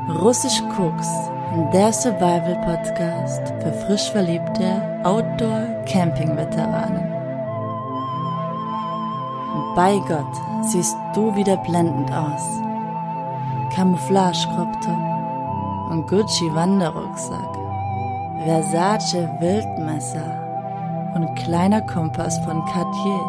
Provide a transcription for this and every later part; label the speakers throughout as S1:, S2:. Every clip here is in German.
S1: Russisch Koks, der Survival-Podcast für frisch verliebte Outdoor-Camping-Veteranen. Bei Gott, siehst du wieder blendend aus. Camouflage-Crop-Top und Gucci-Wanderrucksack, Versace Wildmesser und kleiner Kompass von Cartier.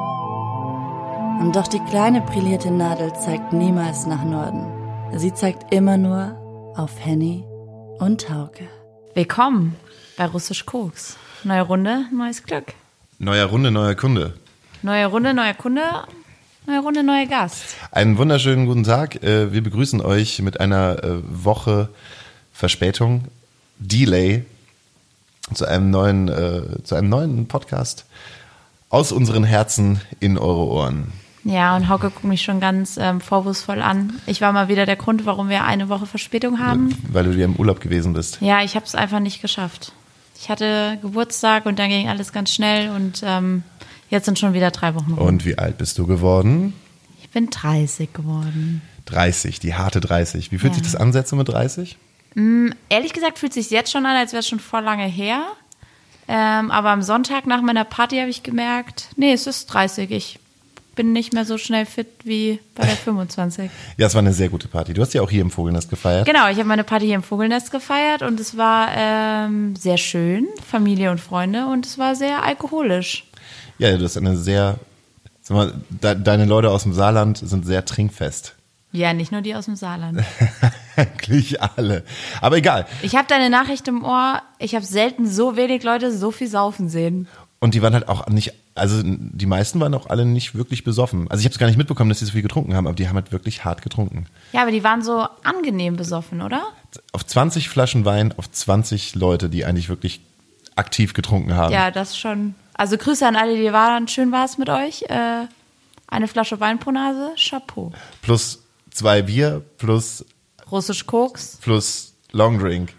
S1: Und doch die kleine brillierte Nadel zeigt niemals nach Norden. Sie zeigt immer nur auf Henny und Hauke.
S2: Willkommen bei Russisch Koks. Neue Runde, neues Glück.
S3: Neuer Runde, neuer Kunde.
S2: Neue Runde, neuer Kunde, neue Runde, neuer Gast.
S3: Einen wunderschönen guten Tag. Wir begrüßen euch mit einer Woche Verspätung, Delay, zu einem neuen Podcast aus unseren Herzen in eure Ohren.
S2: Ja, und Hauke guckt mich schon ganz vorwurfsvoll an. Ich war mal wieder der Grund, warum wir eine Woche Verspätung haben.
S3: Weil du ja im Urlaub gewesen bist.
S2: Ja, ich habe es einfach nicht geschafft. Ich hatte Geburtstag und dann ging alles ganz schnell und jetzt sind schon wieder 3 Wochen rum.
S3: Und wie alt bist du geworden?
S2: Ich bin 30 geworden.
S3: 30, die harte 30. Wie fühlt sich das an, Sätze mit 30?
S2: Ehrlich gesagt fühlt es sich jetzt schon an, als wäre es schon voll lange her. Aber am Sonntag nach meiner Party habe ich gemerkt, nee, es ist 30. Ich bin nicht mehr so schnell fit wie bei der 25.
S3: Ja, es war eine sehr gute Party. Du hast ja auch hier im Vogelnest gefeiert.
S2: Genau, ich habe meine Party hier im Vogelnest gefeiert und es war sehr schön, Familie und Freunde, und es war sehr alkoholisch.
S3: Ja, du hast eine sehr, sag mal, deine Leute aus dem Saarland sind sehr trinkfest.
S2: Ja, nicht nur die aus dem Saarland.
S3: Eigentlich alle. Aber egal.
S2: Ich habe deine Nachricht im Ohr, ich habe selten so wenig Leute so viel saufen sehen.
S3: Und die waren halt auch nicht, also die meisten waren auch alle nicht wirklich besoffen. Also ich habe es gar nicht mitbekommen, dass die so viel getrunken haben, aber die haben halt wirklich hart getrunken.
S2: Ja, aber die waren so angenehm besoffen, oder?
S3: Auf 20 Flaschen Wein, auf 20 Leute, die eigentlich wirklich aktiv getrunken haben.
S2: Ja, das schon. Also Grüße an alle, die da waren. Schön war es mit euch. Eine Flasche Wein pro Nase, Chapeau.
S3: Plus 2 Bier, plus
S2: Russisch Koks.
S3: Plus Longdrink.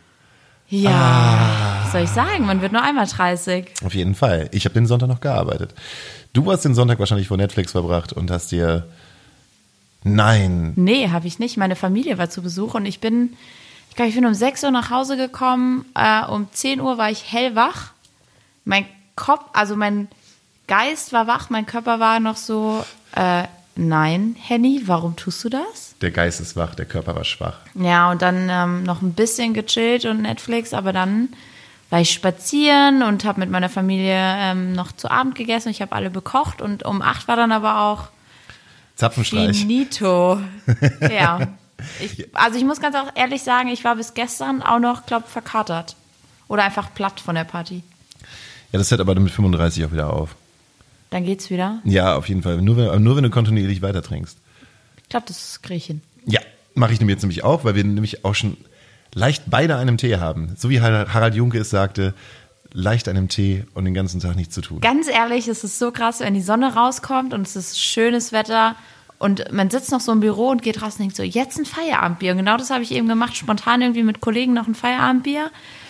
S2: Ja, was soll ich sagen? Man wird nur einmal 30.
S3: Auf jeden Fall. Ich habe den Sonntag noch gearbeitet. Du hast den Sonntag wahrscheinlich vor Netflix verbracht und hast dir... Nein.
S2: Nee, habe ich nicht. Meine Familie war zu Besuch und ich glaube, ich bin um 6 Uhr nach Hause gekommen. Um 10 Uhr war ich hellwach. Mein Kopf, also mein Geist war wach, mein Körper war noch so... Nein, Henny, warum tust du das?
S3: Der Geist ist wach, der Körper war schwach.
S2: Ja, und dann noch ein bisschen gechillt und Netflix, aber dann war ich spazieren und habe mit meiner Familie noch zu Abend gegessen. Ich habe alle bekocht und um 8 war dann aber auch
S3: Zapfenstreich.
S2: Finito. Ja. Ich muss ganz auch ehrlich sagen, ich war bis gestern auch noch, glaube ich, verkatert. Oder einfach platt von der Party.
S3: Ja, das hört aber mit 35 auch wieder auf.
S2: Dann geht's wieder?
S3: Ja, auf jeden Fall. Nur wenn du kontinuierlich weiter trinkst.
S2: Ich glaube, das kriege ich hin.
S3: Ja, mache ich jetzt nämlich auch, weil wir nämlich auch schon leicht beide einen Tee haben. So wie Harald Junke es sagte, leicht einen Tee und den ganzen Tag nichts zu tun.
S2: Ganz ehrlich, es ist so krass, wenn die Sonne rauskommt und es ist schönes Wetter und man sitzt noch so im Büro und geht raus und denkt so, jetzt ein Feierabendbier. Und genau das habe ich eben gemacht, spontan irgendwie mit Kollegen noch ein Feierabendbier.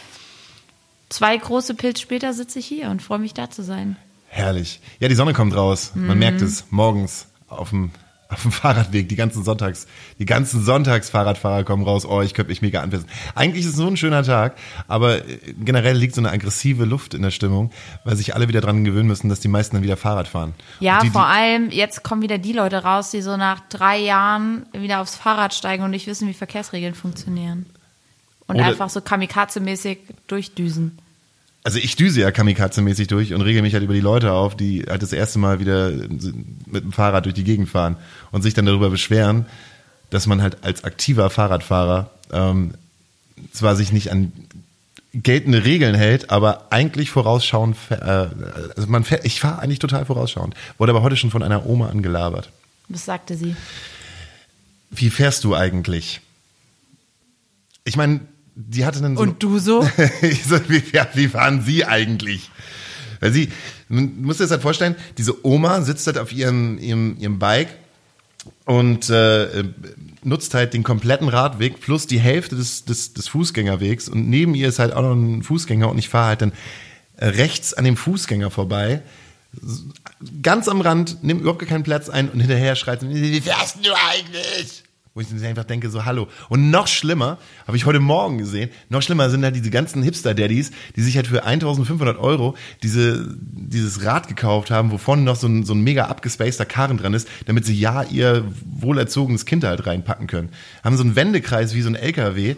S2: 2 große Pilz später sitze ich hier und freue mich, da zu sein.
S3: Herrlich. Ja, die Sonne kommt raus. Man merkt es morgens auf dem Fahrradweg. Die ganzen Sonntagsfahrradfahrer kommen raus. Oh, ich könnte mich mega anpissen. Eigentlich ist es so ein schöner Tag, aber generell liegt so eine aggressive Luft in der Stimmung, weil sich alle wieder dran gewöhnen müssen, dass die meisten dann wieder Fahrrad fahren.
S2: Ja, vor allem, jetzt kommen wieder die Leute raus, die so nach 3 Jahren wieder aufs Fahrrad steigen und nicht wissen, wie Verkehrsregeln funktionieren. Und einfach so kamikaze-mäßig durchdüsen.
S3: Also ich düse ja kamikaze-mäßig durch und rege mich halt über die Leute auf, die halt das erste Mal wieder mit dem Fahrrad durch die Gegend fahren und sich dann darüber beschweren, dass man halt als aktiver Fahrradfahrer zwar sich nicht an geltende Regeln hält, aber eigentlich vorausschauend, ich fahre eigentlich total vorausschauend. Wurde aber heute schon von einer Oma angelabert.
S2: Was sagte sie?
S3: Wie fährst du eigentlich? Ich meine, die hatte dann so.
S2: Und du so?
S3: Ich so, wie fahren Sie eigentlich? Weil man muss sich das halt vorstellen, diese Oma sitzt halt auf ihrem Bike und nutzt halt den kompletten Radweg plus die Hälfte des Fußgängerwegs und neben ihr ist halt auch noch ein Fußgänger und ich fahre halt dann rechts an dem Fußgänger vorbei, ganz am Rand, nimmt überhaupt keinen Platz ein und hinterher schreit sie, wie fährst du eigentlich? Wo ich einfach denke, so hallo. Und noch schlimmer, habe ich heute Morgen gesehen, noch schlimmer sind halt diese ganzen Hipster-Daddies, die sich halt für 1.500 € dieses Rad gekauft haben, wo vorne noch so ein mega abgespaceter Karren dran ist, damit sie ja ihr wohlerzogenes Kind halt reinpacken können. Haben so einen Wendekreis wie so ein LKW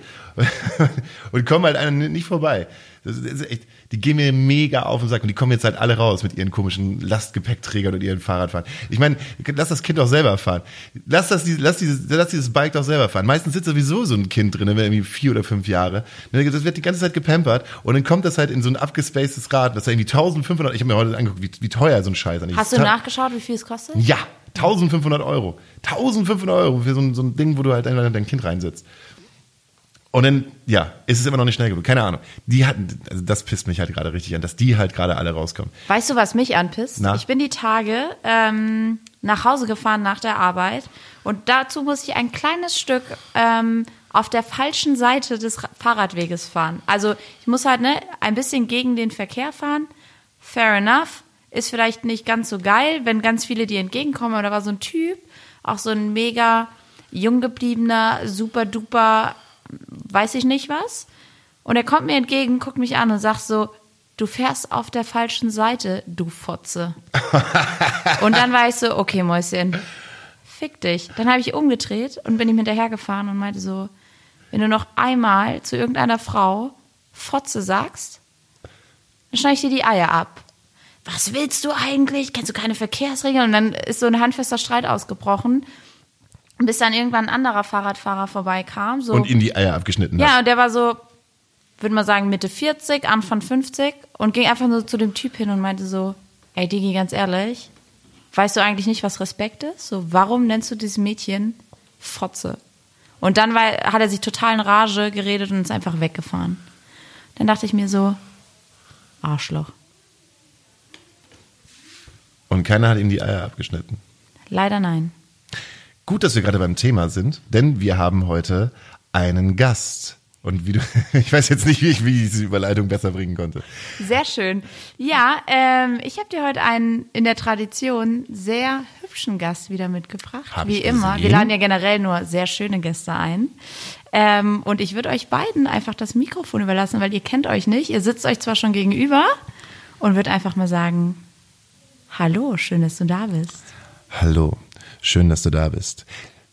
S3: und kommen halt einem nicht vorbei. Das ist echt, die gehen mir mega auf den Sack und die kommen jetzt halt alle raus mit ihren komischen Lastgepäckträgern und ihren Fahrradfahren. Ich meine, lass das Kind doch selber fahren. Lass dieses Bike doch selber fahren. Meistens sitzt sowieso so ein Kind drin, irgendwie 4 oder 5 Jahre. Das wird die ganze Zeit gepampert und dann kommt das halt in so ein abgespacedes Rad, das da irgendwie 1.500, ich habe mir heute angeguckt, wie teuer so ein Scheiß ist.
S2: Hast du nachgeschaut, wie viel es kostet?
S3: Ja, 1.500 €. 1.500 € für so ein Ding, wo du halt dein Kind reinsetzt. Und dann, ja, ist es immer noch nicht schnell genug. Keine Ahnung. Also das pisst mich halt gerade richtig an, dass die halt gerade alle rauskommen.
S2: Weißt du, was mich anpisst?
S3: Na?
S2: Ich bin die Tage nach Hause gefahren nach der Arbeit und dazu muss ich ein kleines Stück auf der falschen Seite des Fahrradweges fahren. Also ich muss halt ein bisschen gegen den Verkehr fahren. Fair enough. Ist vielleicht nicht ganz so geil, wenn ganz viele dir entgegenkommen. Aber da war so ein Typ, auch so ein mega jung gebliebener, super duper, weiß ich nicht was. Und er kommt mir entgegen, guckt mich an und sagt so, du fährst auf der falschen Seite, du Fotze. Und dann war ich so, okay, Mäuschen, fick dich. Dann habe ich umgedreht und bin ihm hinterhergefahren und meinte so, wenn du noch einmal zu irgendeiner Frau Fotze sagst, dann schneide ich dir die Eier ab. Was willst du eigentlich? Kennst du keine Verkehrsregeln? Und dann ist so ein handfester Streit ausgebrochen. Bis dann irgendwann ein anderer Fahrradfahrer vorbeikam. So.
S3: Und ihm die Eier abgeschnitten hat.
S2: Ja, und der war so, würde man sagen, Mitte 40, Anfang 50 und ging einfach nur zu dem Typ hin und meinte so, ey Digi, ganz ehrlich, weißt du eigentlich nicht, was Respekt ist? So, warum nennst du dieses Mädchen Fotze? Und dann hat er sich total in Rage geredet und ist einfach weggefahren. Dann dachte ich mir so, Arschloch.
S3: Und keiner hat ihm die Eier abgeschnitten.
S2: Leider nein.
S3: Gut, dass wir gerade beim Thema sind, denn wir haben heute einen Gast. Und ich weiß jetzt nicht, wie ich diese Überleitung besser bringen konnte.
S2: Sehr schön. Ja, ich habe dir heute einen in der Tradition sehr hübschen Gast wieder mitgebracht.
S3: Hab
S2: wie
S3: ich
S2: immer.
S3: gesehen.
S2: Wir laden ja generell nur sehr schöne Gäste ein. Und ich würde euch beiden einfach das Mikrofon überlassen, weil ihr kennt euch nicht. Ihr sitzt euch zwar schon gegenüber und würde einfach mal sagen, hallo, schön, dass du da bist.
S3: Hallo, schön, dass du da bist.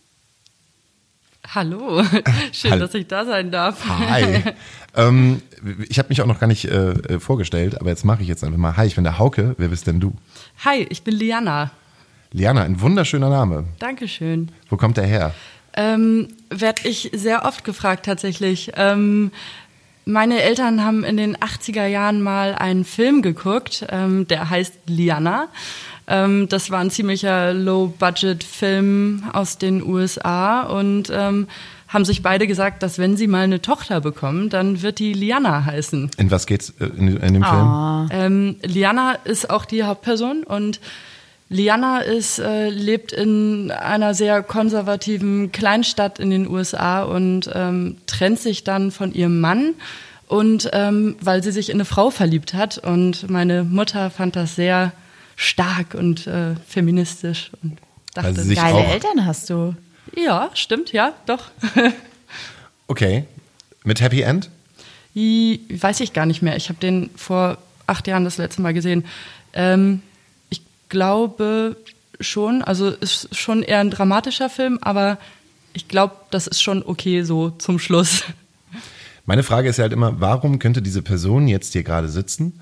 S4: Hallo, schön, dass ich da sein darf.
S3: Hi. Ich habe mich auch noch gar nicht vorgestellt, aber jetzt mache ich jetzt einfach mal. Hi, ich bin der Hauke. Wer bist denn du?
S4: Hi, ich bin Liana.
S3: Liana, ein wunderschöner Name.
S4: Dankeschön.
S3: Wo kommt der her?
S4: Werd ich sehr oft gefragt tatsächlich. Meine Eltern haben in den 80er Jahren mal einen Film geguckt, der heißt Liana. Das war ein ziemlicher Low-Budget-Film aus den USA und haben sich beide gesagt, dass wenn sie mal eine Tochter bekommen, dann wird die Liana heißen.
S3: In was geht's in dem Film?
S4: Liana ist auch die Hauptperson und Liana lebt in einer sehr konservativen Kleinstadt in den USA und trennt sich dann von ihrem Mann und weil sie sich in eine Frau verliebt hat und meine Mutter fand das sehr stark und feministisch und dachte,
S3: Also sich
S2: Geile
S3: auch-
S2: Eltern hast du.
S4: ja, stimmt, ja, doch.
S3: Okay. Mit Happy End?
S4: Weiß ich gar nicht mehr. Ich habe den vor 8 Jahren das letzte Mal gesehen. Ich glaube schon, also ist schon eher ein dramatischer Film, aber ich glaube, das ist schon okay so zum Schluss.
S3: Meine Frage ist ja halt immer, warum könnte diese Person jetzt hier gerade sitzen?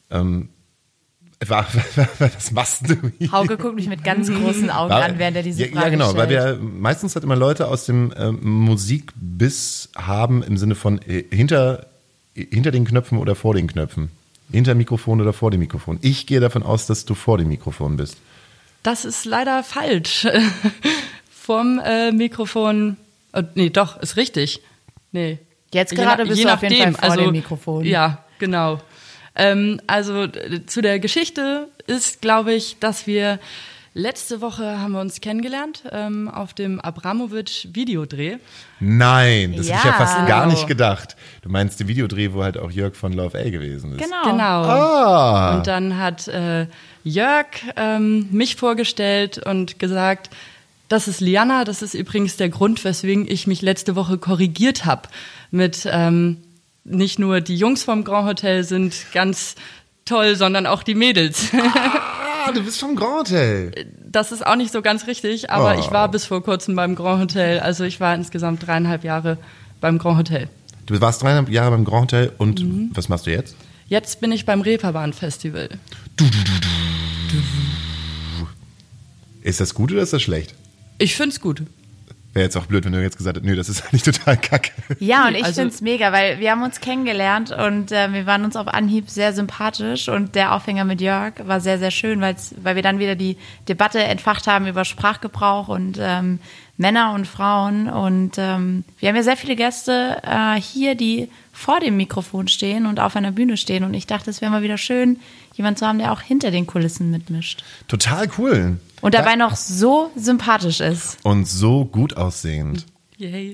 S3: Was machst du hier?
S2: Hauke guckt mich mit ganz großen Augen an, während er diese Frage
S3: Ja, genau, weil
S2: stellt.
S3: wir meistens halt immer Leute aus dem Musikbiss haben im Sinne von hinter den Knöpfen oder vor den Knöpfen. Hinter Mikrofon oder vor dem Mikrofon. Ich gehe davon aus, dass du vor dem Mikrofon bist.
S4: Das ist leider falsch. Vorm Mikrofon, nee, doch, ist richtig. Nee.
S2: Jetzt gerade bist du auf jeden Fall vor dem Mikrofon.
S4: Ja, genau. Also zu der Geschichte ist, glaube ich, dass wir letzte Woche haben wir uns kennengelernt auf dem Abramowitsch-Videodreh.
S3: Nein, das hätte ich ja
S2: Ja.
S3: fast gar
S4: Genau.
S3: nicht gedacht. Du meinst den Videodreh, wo halt auch Jörg von Love A gewesen ist.
S2: Genau.
S4: Genau.
S3: Ah.
S4: Und dann hat Jörg mich vorgestellt und gesagt, Das ist Liana, das ist übrigens der Grund, weswegen ich mich letzte Woche korrigiert habe. Mit nicht nur die Jungs vom Grand Hotel sind ganz toll, sondern auch die Mädels.
S3: Ah, du bist vom Grand Hotel.
S4: Das ist auch nicht so ganz richtig, aber ich war bis vor kurzem beim Grand Hotel. Also ich war insgesamt 3,5 Jahre beim Grand Hotel.
S3: Du warst 3,5 Jahre beim Grand Hotel und was machst du jetzt?
S4: Jetzt bin ich beim Reeperbahn-Festival.
S3: Ist das gut oder ist das schlecht?
S4: Ich find's gut.
S3: Wäre jetzt auch blöd, wenn du jetzt gesagt hättest, nö, das ist eigentlich total kacke.
S2: Ja, und ich
S4: Also-
S2: find's mega, weil wir haben uns kennengelernt und wir waren uns auf Anhieb sehr sympathisch und der Aufhänger mit Jörg war sehr, sehr schön, weil wir dann wieder die Debatte entfacht haben über Sprachgebrauch und Männer und Frauen und wir haben ja sehr viele Gäste hier, die vor dem Mikrofon stehen und auf einer Bühne stehen und ich dachte, es wäre mal wieder schön, jemanden zu haben, der auch hinter den Kulissen mitmischt
S3: Total cool.
S2: und dabei noch so sympathisch ist.
S3: Und so gut aussehend.
S4: Yay.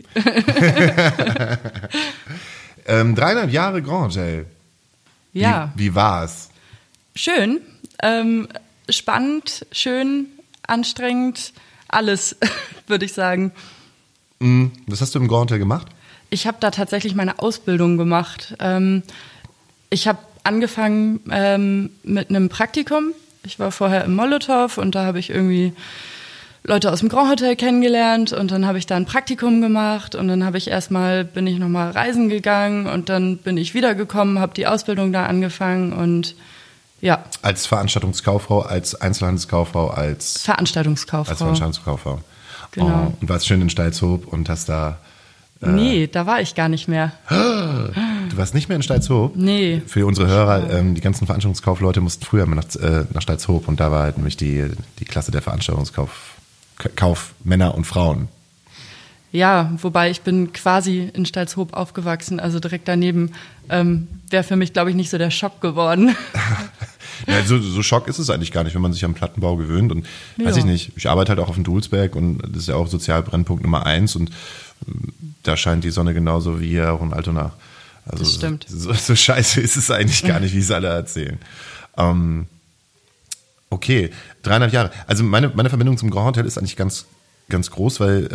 S3: 3,5 Jahre Grand Hotel.
S4: Ja,
S3: Wie war's?
S4: schön, spannend, schön, anstrengend, alles, würde ich sagen.
S3: Was hast du im Grand Hotel gemacht?
S4: Ich habe da tatsächlich meine Ausbildung gemacht. Ich habe angefangen mit einem Praktikum. Ich war vorher im Molotow und da habe ich irgendwie Leute aus dem Grand Hotel kennengelernt und dann habe ich da ein Praktikum gemacht und dann bin ich nochmal reisen gegangen und dann bin ich wiedergekommen, habe die Ausbildung da angefangen und ja.
S3: Als Veranstaltungskauffrau, als Einzelhandelskauffrau, als
S4: Veranstaltungskauffrau.
S3: Veranstaltungskauffrau.
S4: Genau.
S3: Und warst schön in Steilshoop und hast da...
S4: Nee, da war ich gar nicht mehr.
S3: Du warst nicht mehr in Steilshoop?
S4: Nee.
S3: Für unsere Hörer, die ganzen Veranstaltungskaufleute mussten früher immer nach Steilshoop und da war halt nämlich die Klasse der Veranstaltungskaufmänner und Frauen.
S4: Ja, wobei ich bin quasi in Steilshoop aufgewachsen, also direkt daneben. Wäre für mich, glaube ich, nicht so der Schock geworden.
S3: Ja, so Schock ist es eigentlich gar nicht, wenn man sich am Plattenbau gewöhnt und weiß
S4: Ja.
S3: ich nicht, ich arbeite halt auch auf dem Dulsberg und das ist ja auch Sozialbrennpunkt Nummer 1 und da scheint die Sonne genauso wie hier auch in Altona. Also
S4: Das stimmt.
S3: So scheiße ist es eigentlich gar nicht, wie es alle erzählen. Okay, 3,5 Jahre. Also meine Verbindung zum Grand Hotel ist eigentlich ganz groß, weil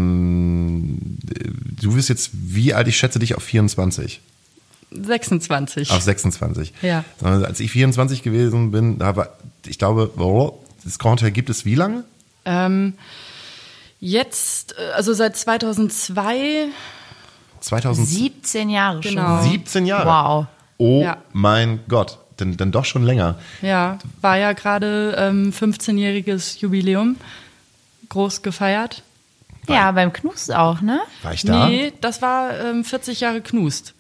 S3: du bist jetzt, wie alt, ich schätze dich auf 24.
S4: 26.
S3: Auf 26.
S4: Ja.
S3: Als ich 24 gewesen bin, ich glaube, das Grand Hotel gibt es wie lange?
S4: Jetzt, also seit 2002.
S2: 17 Jahre
S4: Genau.
S2: schon.
S3: 17 Jahre.
S2: Wow.
S3: Oh
S4: Ja.
S3: mein Gott, dann doch schon länger.
S4: Ja, war ja gerade 15-jähriges Jubiläum. Groß gefeiert.
S2: Ja, beim Knust auch, ne?
S3: War ich da?
S4: Nee, das war 40 Jahre Knust.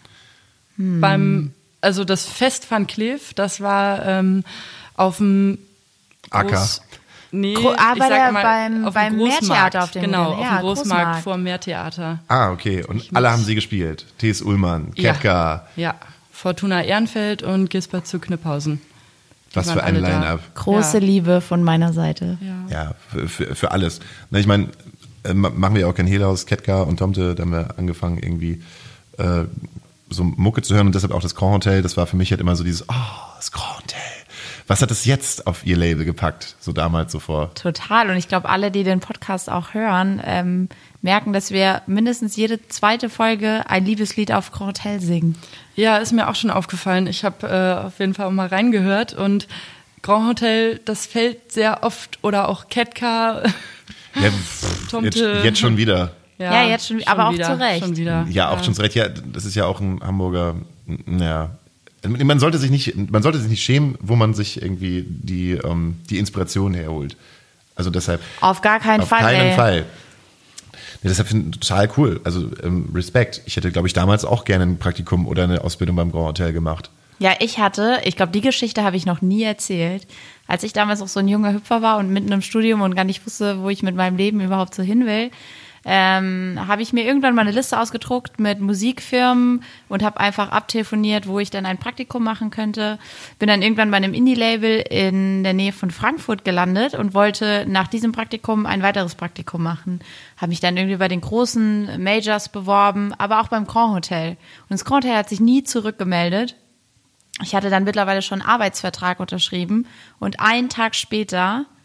S4: Also das Fest van Kleef, das war auf dem
S3: Acker.
S4: Nee,
S2: beim
S4: auf dem
S2: Meertheater
S4: Großmarkt.
S2: auf dem
S4: Genau,
S2: Gelände.
S4: auf
S2: Ja,
S4: dem Großmarkt
S2: Großmarkt.
S4: vor dem Meertheater.
S3: Ah, okay. Und alle haben sie gespielt. T.S. Ullmann, Ketka.
S4: Ja, Fortuna Ehrenfeld und Gisbert zu Kniphausen.
S3: Was
S4: waren
S3: für ein
S4: alle da.
S3: Line-Up.
S2: Große
S4: Ja.
S2: Liebe von meiner Seite.
S3: Ja, für alles. Na, ich meine, machen wir ja auch kein Hehl aus. Ketka und Tomte, da haben wir angefangen irgendwie so Mucke zu hören und deshalb auch das Grand Hotel. Das war für mich halt immer so dieses, das Grand Hotel. Was hat es jetzt auf ihr Label gepackt, so damals, so vor?
S2: Total. Und ich glaube, alle, die den Podcast auch hören, merken, dass wir mindestens jede zweite Folge ein Liebeslied auf Grand Hotel singen.
S4: Ja, ist mir auch schon aufgefallen. Ich habe auf jeden Fall auch mal reingehört und Grand Hotel, das fällt sehr oft oder auch Ketka.
S3: Ja,
S4: Tomte.
S3: jetzt schon wieder.
S2: Ja, jetzt schon, aber auch
S4: wieder,
S2: zu Recht.
S4: Schon wieder.
S3: Ja, auch schon zu Recht. Ja, das ist ja auch ein Hamburger, ja. Man sollte sich nicht schämen, wo man sich irgendwie die Inspiration herholt. Also deshalb.
S2: Auf gar keinen
S3: auf
S2: Fall.
S3: keinen
S2: ey.
S3: Fall. Ja, deshalb finde ich total cool. Also Respekt. Ich hätte, glaube ich, damals auch gerne ein Praktikum oder eine Ausbildung beim Grand Hotel gemacht.
S2: Ja, ich glaube, die Geschichte habe ich noch nie erzählt. Als ich damals auch so ein junger Hüpfer war und mitten im Studium und gar nicht wusste, wo ich mit meinem Leben überhaupt so hin will, habe ich mir irgendwann mal eine Liste ausgedruckt mit Musikfirmen und habe einfach abtelefoniert, wo ich dann ein Praktikum machen könnte. Bin dann irgendwann bei einem Indie-Label in der Nähe von Frankfurt gelandet und wollte nach diesem Praktikum ein weiteres Praktikum machen. Habe mich dann irgendwie bei den großen Majors beworben, aber auch beim Grand Hotel. Und das Grand Hotel hat sich nie zurückgemeldet. Ich hatte dann mittlerweile schon einen Arbeitsvertrag unterschrieben und einen Tag später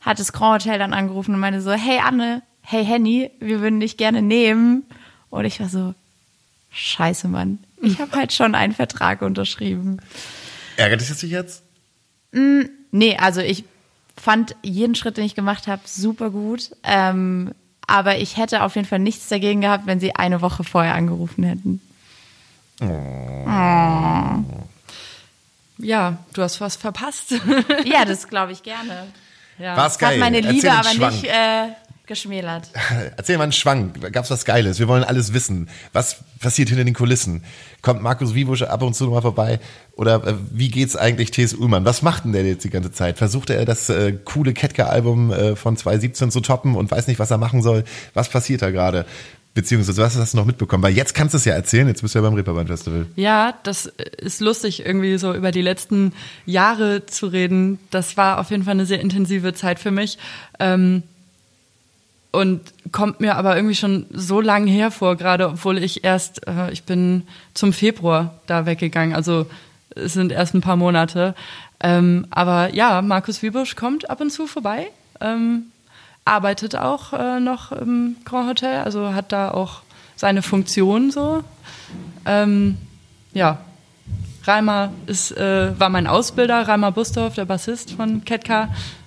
S2: hat das Grand Hotel dann angerufen und meinte so, hey Anne, hey Henny, wir würden dich gerne nehmen. Und ich war so, scheiße, Mann. Ich habe halt schon einen Vertrag unterschrieben.
S3: Ärgert dich das jetzt?
S2: Nee, also ich fand jeden Schritt, den ich gemacht habe, super gut. Aber ich hätte auf jeden Fall nichts dagegen gehabt, wenn sie eine Woche vorher angerufen hätten.
S4: Ja, du hast was verpasst.
S2: Ja, das glaube ich gerne.
S4: Ja.
S3: War's geil?
S2: Hat meine
S3: Erzähl
S2: Liebe
S3: den
S2: aber
S3: Schwank.
S2: nicht geschmälert.
S3: Erzähl mal einen Schwank. Gab's was Geiles? Wir wollen alles wissen. Was passiert hinter den Kulissen? Kommt Markus Wiebusch ab und zu mal vorbei? Oder wie geht's eigentlich T.S. Ullmann? Was macht denn der jetzt die ganze Zeit? Versucht er das coole Ketka-Album von 2017 zu toppen und weiß nicht, was er machen soll? Was passiert da gerade? Beziehungsweise, was hast du noch mitbekommen? Weil jetzt kannst du es ja erzählen, jetzt bist du ja beim Reeperbahn-Festival.
S4: Ja, das ist lustig, irgendwie so über die letzten Jahre zu reden. Das war auf jeden Fall eine sehr intensive Zeit für mich. Und kommt mir aber irgendwie schon so lang hervor, gerade obwohl ich ich bin zum Februar da weggegangen. Also es sind erst ein paar Monate. Aber ja, Markus Wiebusch kommt ab und zu vorbei. Arbeitet auch noch im Grand Hotel, also hat da auch seine Funktion so. Ja, Reimer war mein Ausbilder, Reimer Bustorf, der Bassist von Ketka.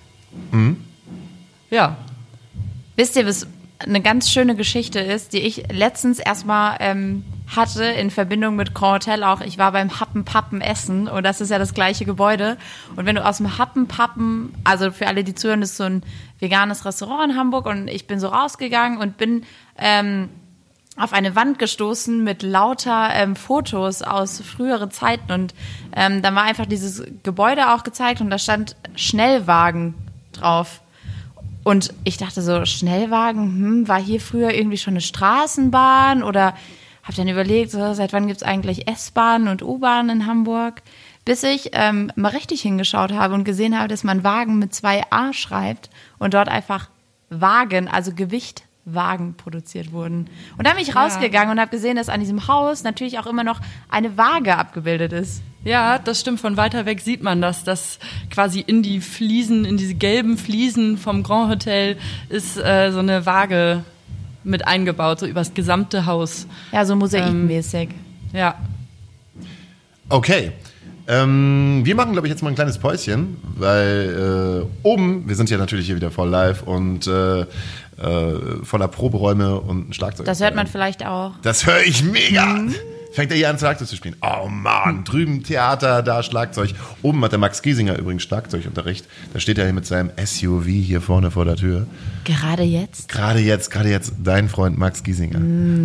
S4: Ja.
S2: Wisst ihr, was eine ganz schöne Geschichte ist, die ich letztens erstmal hatte in Verbindung mit Grand Hotel auch. Ich war beim Happen-Pappen essen und das ist ja das gleiche Gebäude. Und wenn du aus dem Happen-Pappen, also für alle, die zuhören, das ist so ein veganes Restaurant in Hamburg und ich bin so rausgegangen und bin auf eine Wand gestoßen mit lauter Fotos aus früheren Zeiten und dann war einfach dieses Gebäude auch gezeigt und da stand Schnellwagen drauf. Und ich dachte so, Schnellwagen, war hier früher irgendwie schon eine Straßenbahn oder habe dann überlegt, so, seit wann gibt's eigentlich S-Bahnen und U-Bahnen in Hamburg? Bis ich mal richtig hingeschaut habe und gesehen habe, dass man Wagen mit 2 A schreibt und dort einfach Wagen, also Gewichtwagen produziert wurden. Und dann bin ich rausgegangen und habe gesehen, dass an diesem Haus natürlich auch immer noch eine Waage abgebildet ist.
S4: Ja, das stimmt. Von weiter weg sieht man das, dass quasi in die Fliesen, in diese gelben Fliesen vom Grand Hotel ist so eine Waage mit eingebaut, so übers gesamte Haus.
S2: Ja, so mosaikmäßig.
S4: Ja.
S3: Okay. Wir machen, glaube ich, jetzt mal ein kleines Päuschen, weil oben, wir sind ja natürlich hier wieder voll live und voller Proberäume und ein Schlagzeug.
S2: Das hört man vielleicht auch.
S3: Das höre ich mega. Fängt er hier an, Schlagzeug zu spielen. Oh Mann, drüben Theater, da Schlagzeug. Oben hat der Max Giesinger übrigens Schlagzeugunterricht. Da steht er hier mit seinem SUV hier vorne vor der Tür.
S2: Gerade jetzt?
S3: Gerade jetzt, dein Freund Max Giesinger.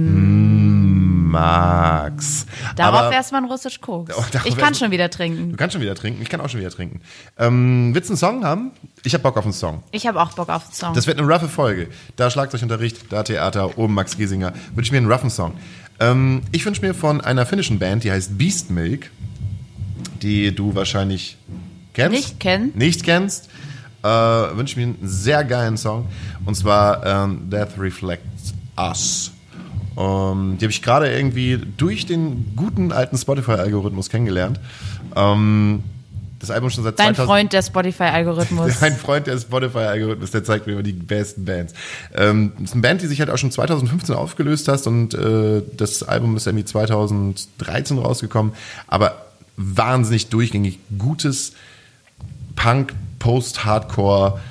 S3: Max.
S2: Darauf erstmal ein russisch Koks. Ich kann schon wieder trinken.
S3: Du kannst schon wieder trinken, ich kann auch schon wieder trinken. Willst du einen Song haben? Ich habe Bock auf einen Song.
S2: Ich habe auch Bock auf einen Song.
S3: Das wird eine roughe Folge. Da Schlagzeugunterricht, da Theater, oben Max Giesinger. Wünsche ich mir einen roughen Song. Ich wünsche mir von einer finnischen Band, die heißt Beast Milk, die du wahrscheinlich kennst. Nicht kennst. Wünsche ich mir einen sehr geilen Song. Und zwar Death Reflects Us. Die habe ich gerade irgendwie durch den guten alten Spotify-Algorithmus kennengelernt. Das Album schon seit 2000.
S2: Dein Freund der Spotify-Algorithmus.
S3: Mein Freund der Spotify-Algorithmus, der zeigt mir immer die besten Bands. Das ist eine Band, die sich halt auch schon 2015 aufgelöst hat und das Album ist irgendwie 2013 rausgekommen, aber wahnsinnig durchgängig gutes Punk, Post-Hardcore,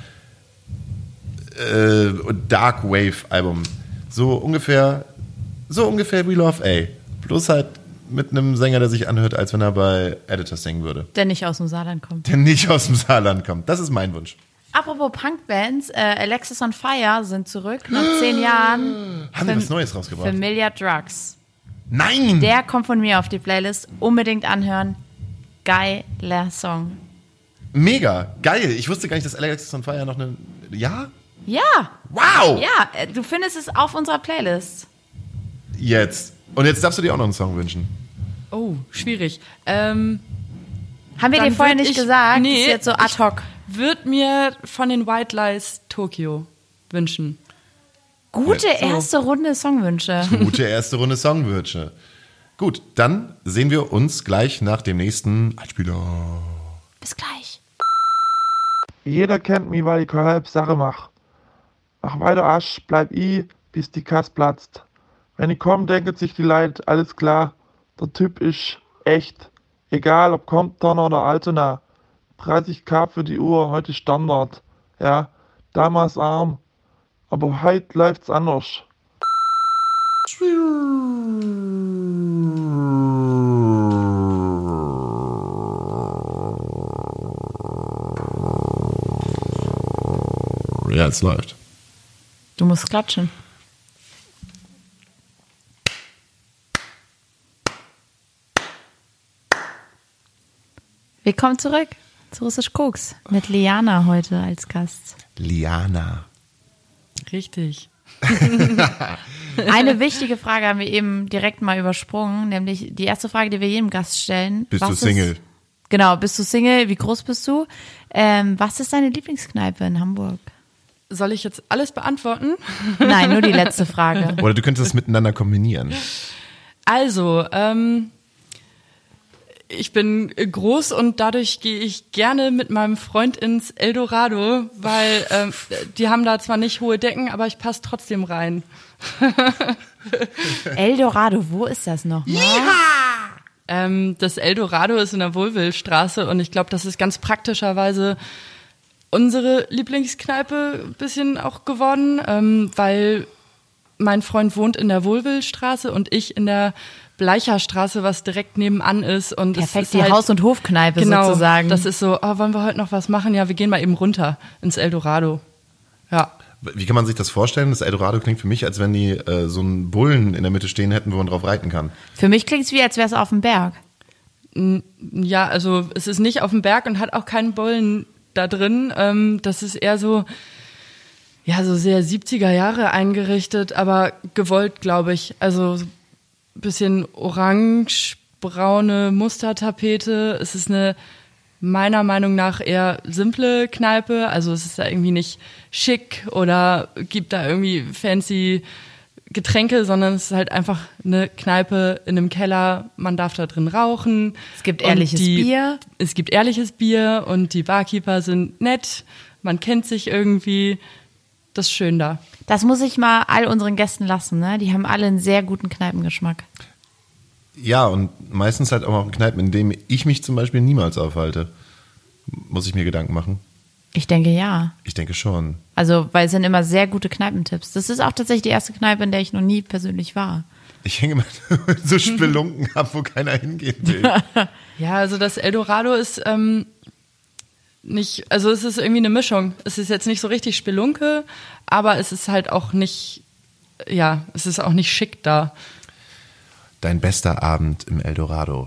S3: Dark Wave-Album. So ungefähr We Love A. Bloß halt mit einem Sänger, der sich anhört, als wenn er bei Editors singen würde.
S2: Der nicht aus dem Saarland kommt.
S3: Das ist mein Wunsch.
S2: Apropos Punkbands, Alexis on Fire sind zurück nach 10 Jahren.
S3: Haben die was Neues rausgebracht?
S2: Familiar Drugs.
S3: Nein!
S2: Der kommt von mir auf die Playlist. Unbedingt anhören. Geiler Song.
S3: Mega, geil. Ich wusste gar nicht, dass Alexis on Fire noch eine... Ja?
S2: Ja.
S3: Wow!
S2: Ja, du findest es auf unserer Playlist.
S3: Jetzt. Und jetzt darfst du dir auch noch einen Song wünschen.
S4: Oh, schwierig.
S2: Haben wir dir vorher nicht gesagt?
S4: Nee,
S2: das ist jetzt so ad hoc.
S4: Würde mir von den White Lies Tokyo wünschen.
S2: Gute erste Runde Songwünsche.
S3: Gute erste Runde Songwünsche. Gut, dann sehen wir uns gleich nach dem nächsten Einspieler.
S2: Bis gleich.
S5: Jeder kennt mich, weil ich keine halbe Sache mache. Mach weiter Asch, bleib ich, bis die Kasse platzt. Wenn ich komm, denken sich die Leute, alles klar, der Typ ist echt. Egal ob Compton oder Altona. 30k für die Uhr, heute Standard. Ja, damals arm. Aber heute läuft's anders.
S3: Ja, es läuft.
S2: Du musst klatschen. Willkommen zurück zu Russisch Koks mit Liana heute als Gast.
S3: Liana.
S4: Richtig.
S2: Eine wichtige Frage haben wir eben direkt mal übersprungen, nämlich die erste Frage, die wir jedem Gast stellen.
S3: Bist du Single?
S2: Genau, bist du Single? Wie groß bist du? Was ist deine Lieblingskneipe in Hamburg?
S4: Soll ich jetzt alles beantworten?
S2: Nein, nur die letzte Frage.
S3: Oder du könntest es miteinander kombinieren.
S4: Also, ich bin groß und dadurch gehe ich gerne mit meinem Freund ins Eldorado, weil die haben da zwar nicht hohe Decken, aber ich passe trotzdem rein.
S2: Eldorado, wo ist das nochmal?
S4: Das Eldorado ist in der Wohlwillstraße und ich glaube, das ist ganz praktischerweise unsere Lieblingskneipe ein bisschen auch geworden, weil mein Freund wohnt in der Wohlwillstraße und ich in der Bleicherstraße, was direkt nebenan ist. Und
S2: perfekt,
S4: es ist
S2: die
S4: halt,
S2: Haus- und Hofkneipe
S4: genau,
S2: sozusagen.
S4: Das ist so, wollen wir heute noch was machen? Ja, wir gehen mal eben runter ins Eldorado. Ja.
S3: Wie kann man sich das vorstellen? Das Eldorado klingt für mich, als wenn die so einen Bullen in der Mitte stehen hätten, wo man drauf reiten kann.
S2: Für mich klingt es wie, als wäre es auf dem Berg.
S4: Ja, also es ist nicht auf dem Berg und hat auch keinen Bullen da drin. Das ist eher so, ja, so sehr 70er Jahre eingerichtet, aber gewollt, glaube ich. Also so ein bisschen orange-braune Mustertapete. Es ist eine meiner Meinung nach eher simple Kneipe. Also es ist da irgendwie nicht schick oder gibt da irgendwie fancy Getränke, sondern es ist halt einfach eine Kneipe in einem Keller. Man darf da drin rauchen.
S2: Es gibt ehrliches Bier.
S4: Es gibt ehrliches Bier und die Barkeeper sind nett. Man kennt sich irgendwie. Das ist schön da.
S2: Das muss ich mal all unseren Gästen lassen, ne? Die haben alle einen sehr guten Kneipengeschmack.
S3: Ja, und meistens halt auch in Kneipen, in denen ich mich zum Beispiel niemals aufhalte. Muss ich mir Gedanken machen?
S2: Ich denke, ja.
S3: Ich denke schon.
S2: Also, weil es sind immer sehr gute Kneipentipps. Das ist auch tatsächlich die erste Kneipe, in der ich noch nie persönlich war.
S3: Ich hänge immer so Spelunken ab, wo keiner hingehen will.
S4: Ja, also das Eldorado ist nicht, also es ist irgendwie eine Mischung. Es ist jetzt nicht so richtig Spelunke, aber es ist halt auch nicht, ja, es ist auch nicht schick da.
S3: Dein bester Abend im Eldorado?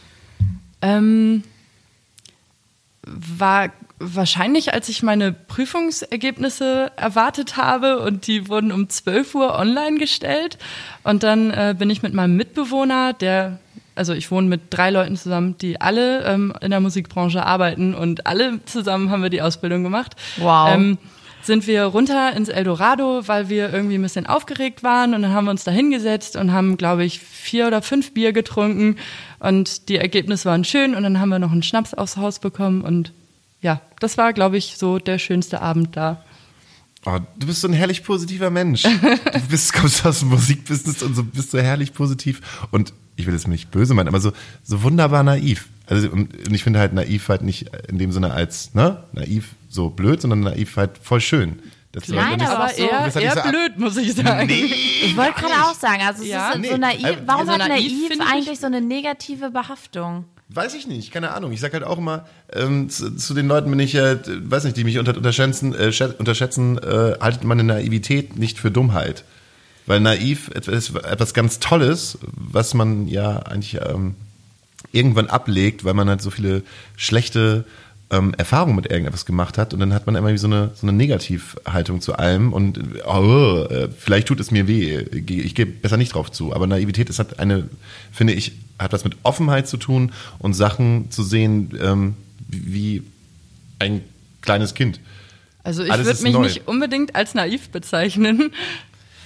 S4: War wahrscheinlich, als ich meine Prüfungsergebnisse erwartet habe und die wurden um 12 Uhr online gestellt und dann bin ich mit meinem Mitbewohner, also ich wohne mit 3 Leuten zusammen, die alle in der Musikbranche arbeiten und alle zusammen haben wir die Ausbildung gemacht.
S2: Wow.
S4: Sind wir runter ins Eldorado, weil wir irgendwie ein bisschen aufgeregt waren und dann haben wir uns da hingesetzt und haben, glaube ich, 4 oder 5 Bier getrunken und die Ergebnisse waren schön und dann haben wir noch einen Schnaps aufs Haus bekommen und ja, das war, glaube ich, so der schönste Abend da.
S3: Oh, du bist so ein herrlich positiver Mensch. Kommst aus dem Musikbusiness und so bist so herrlich positiv. Und ich will es nicht böse meinen, aber so wunderbar naiv. Also, und ich finde halt naiv halt nicht in dem Sinne als, naiv so blöd, sondern naiv halt voll schön. Das
S2: Nein,
S3: nicht,
S2: aber
S4: Aber eher blöd, muss ich sagen.
S3: Nee,
S2: Ich wollte gerade auch sagen, also es
S4: Ja,
S2: ist so naiv. Warum
S4: also
S2: hat
S4: naiv
S2: naiv
S4: finde ich-
S2: eigentlich so eine negative Behaftung?
S3: weiß ich nicht, keine Ahnung. Ich sag halt auch immer, zu den Leuten bin ich weiß nicht, die mich unterschätzen, haltet meine Naivität nicht für Dummheit. Weil naiv ist etwas ganz Tolles, was man ja eigentlich irgendwann ablegt, weil man halt so viele schlechte Erfahrungen mit irgendetwas gemacht hat und dann hat man immer so eine Negativhaltung zu allem und vielleicht tut es mir weh, ich gehe besser nicht drauf zu. Aber Naivität ist halt finde ich, hat was mit Offenheit zu tun und Sachen zu sehen wie ein kleines Kind.
S4: Also ich
S3: Alles
S4: würde
S3: ist
S4: mich
S3: neu.
S4: nicht unbedingt als naiv bezeichnen.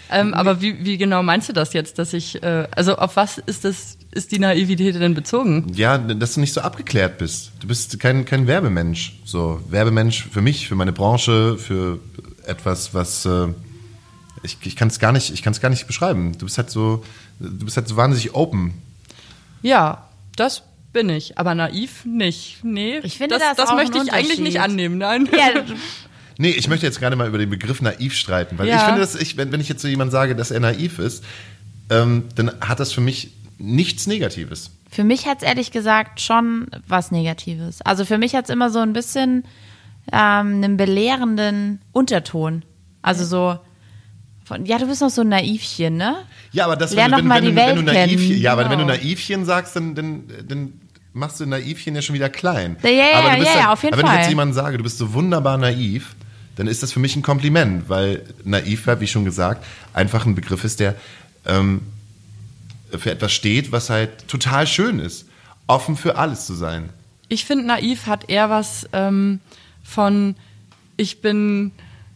S4: Aber wie genau meinst du das jetzt, dass ich, also auf was ist die Naivität denn bezogen?
S3: Ja, dass du nicht so abgeklärt bist. Du bist kein Werbemensch. So, Werbemensch für mich, für meine Branche, für etwas, was ich kann es gar nicht beschreiben. Du bist halt so wahnsinnig open.
S4: Ja, das bin ich, aber naiv nicht. Nee,
S2: Ich finde,
S4: das
S2: auch
S4: möchte
S2: ein
S4: ich eigentlich nicht
S2: Unterschied.
S4: annehmen, nein.
S2: Ja,
S3: Nee, ich möchte jetzt gerade mal über den Begriff naiv streiten, weil
S4: Ja.
S3: ich finde, dass wenn ich jetzt so jemand sage, dass er naiv ist, dann hat das für mich nichts Negatives.
S2: für mich hat es ehrlich gesagt schon was Negatives. Also für mich hat es immer so ein bisschen einen belehrenden Unterton. Also so ja, du bist noch so ein Naivchen, ne?
S3: Ja, aber das,
S2: Lern doch mal die Welt
S3: wenn du Naivchen,
S2: kennen.
S3: ja, aber wenn du
S2: Genau.
S3: Naivchen sagst, dann machst du Naivchen ja schon wieder klein.
S2: Ja,
S3: aber du bist
S2: ja, auf jeden
S3: aber wenn ich
S2: Fall.
S3: jetzt jemandem sage, du bist so wunderbar naiv, dann ist das für mich ein Kompliment, weil naiv, wie schon gesagt, einfach ein Begriff ist, der für etwas steht, was halt total schön ist. Offen für alles zu sein.
S4: Ich finde, naiv hat eher was von, ich bin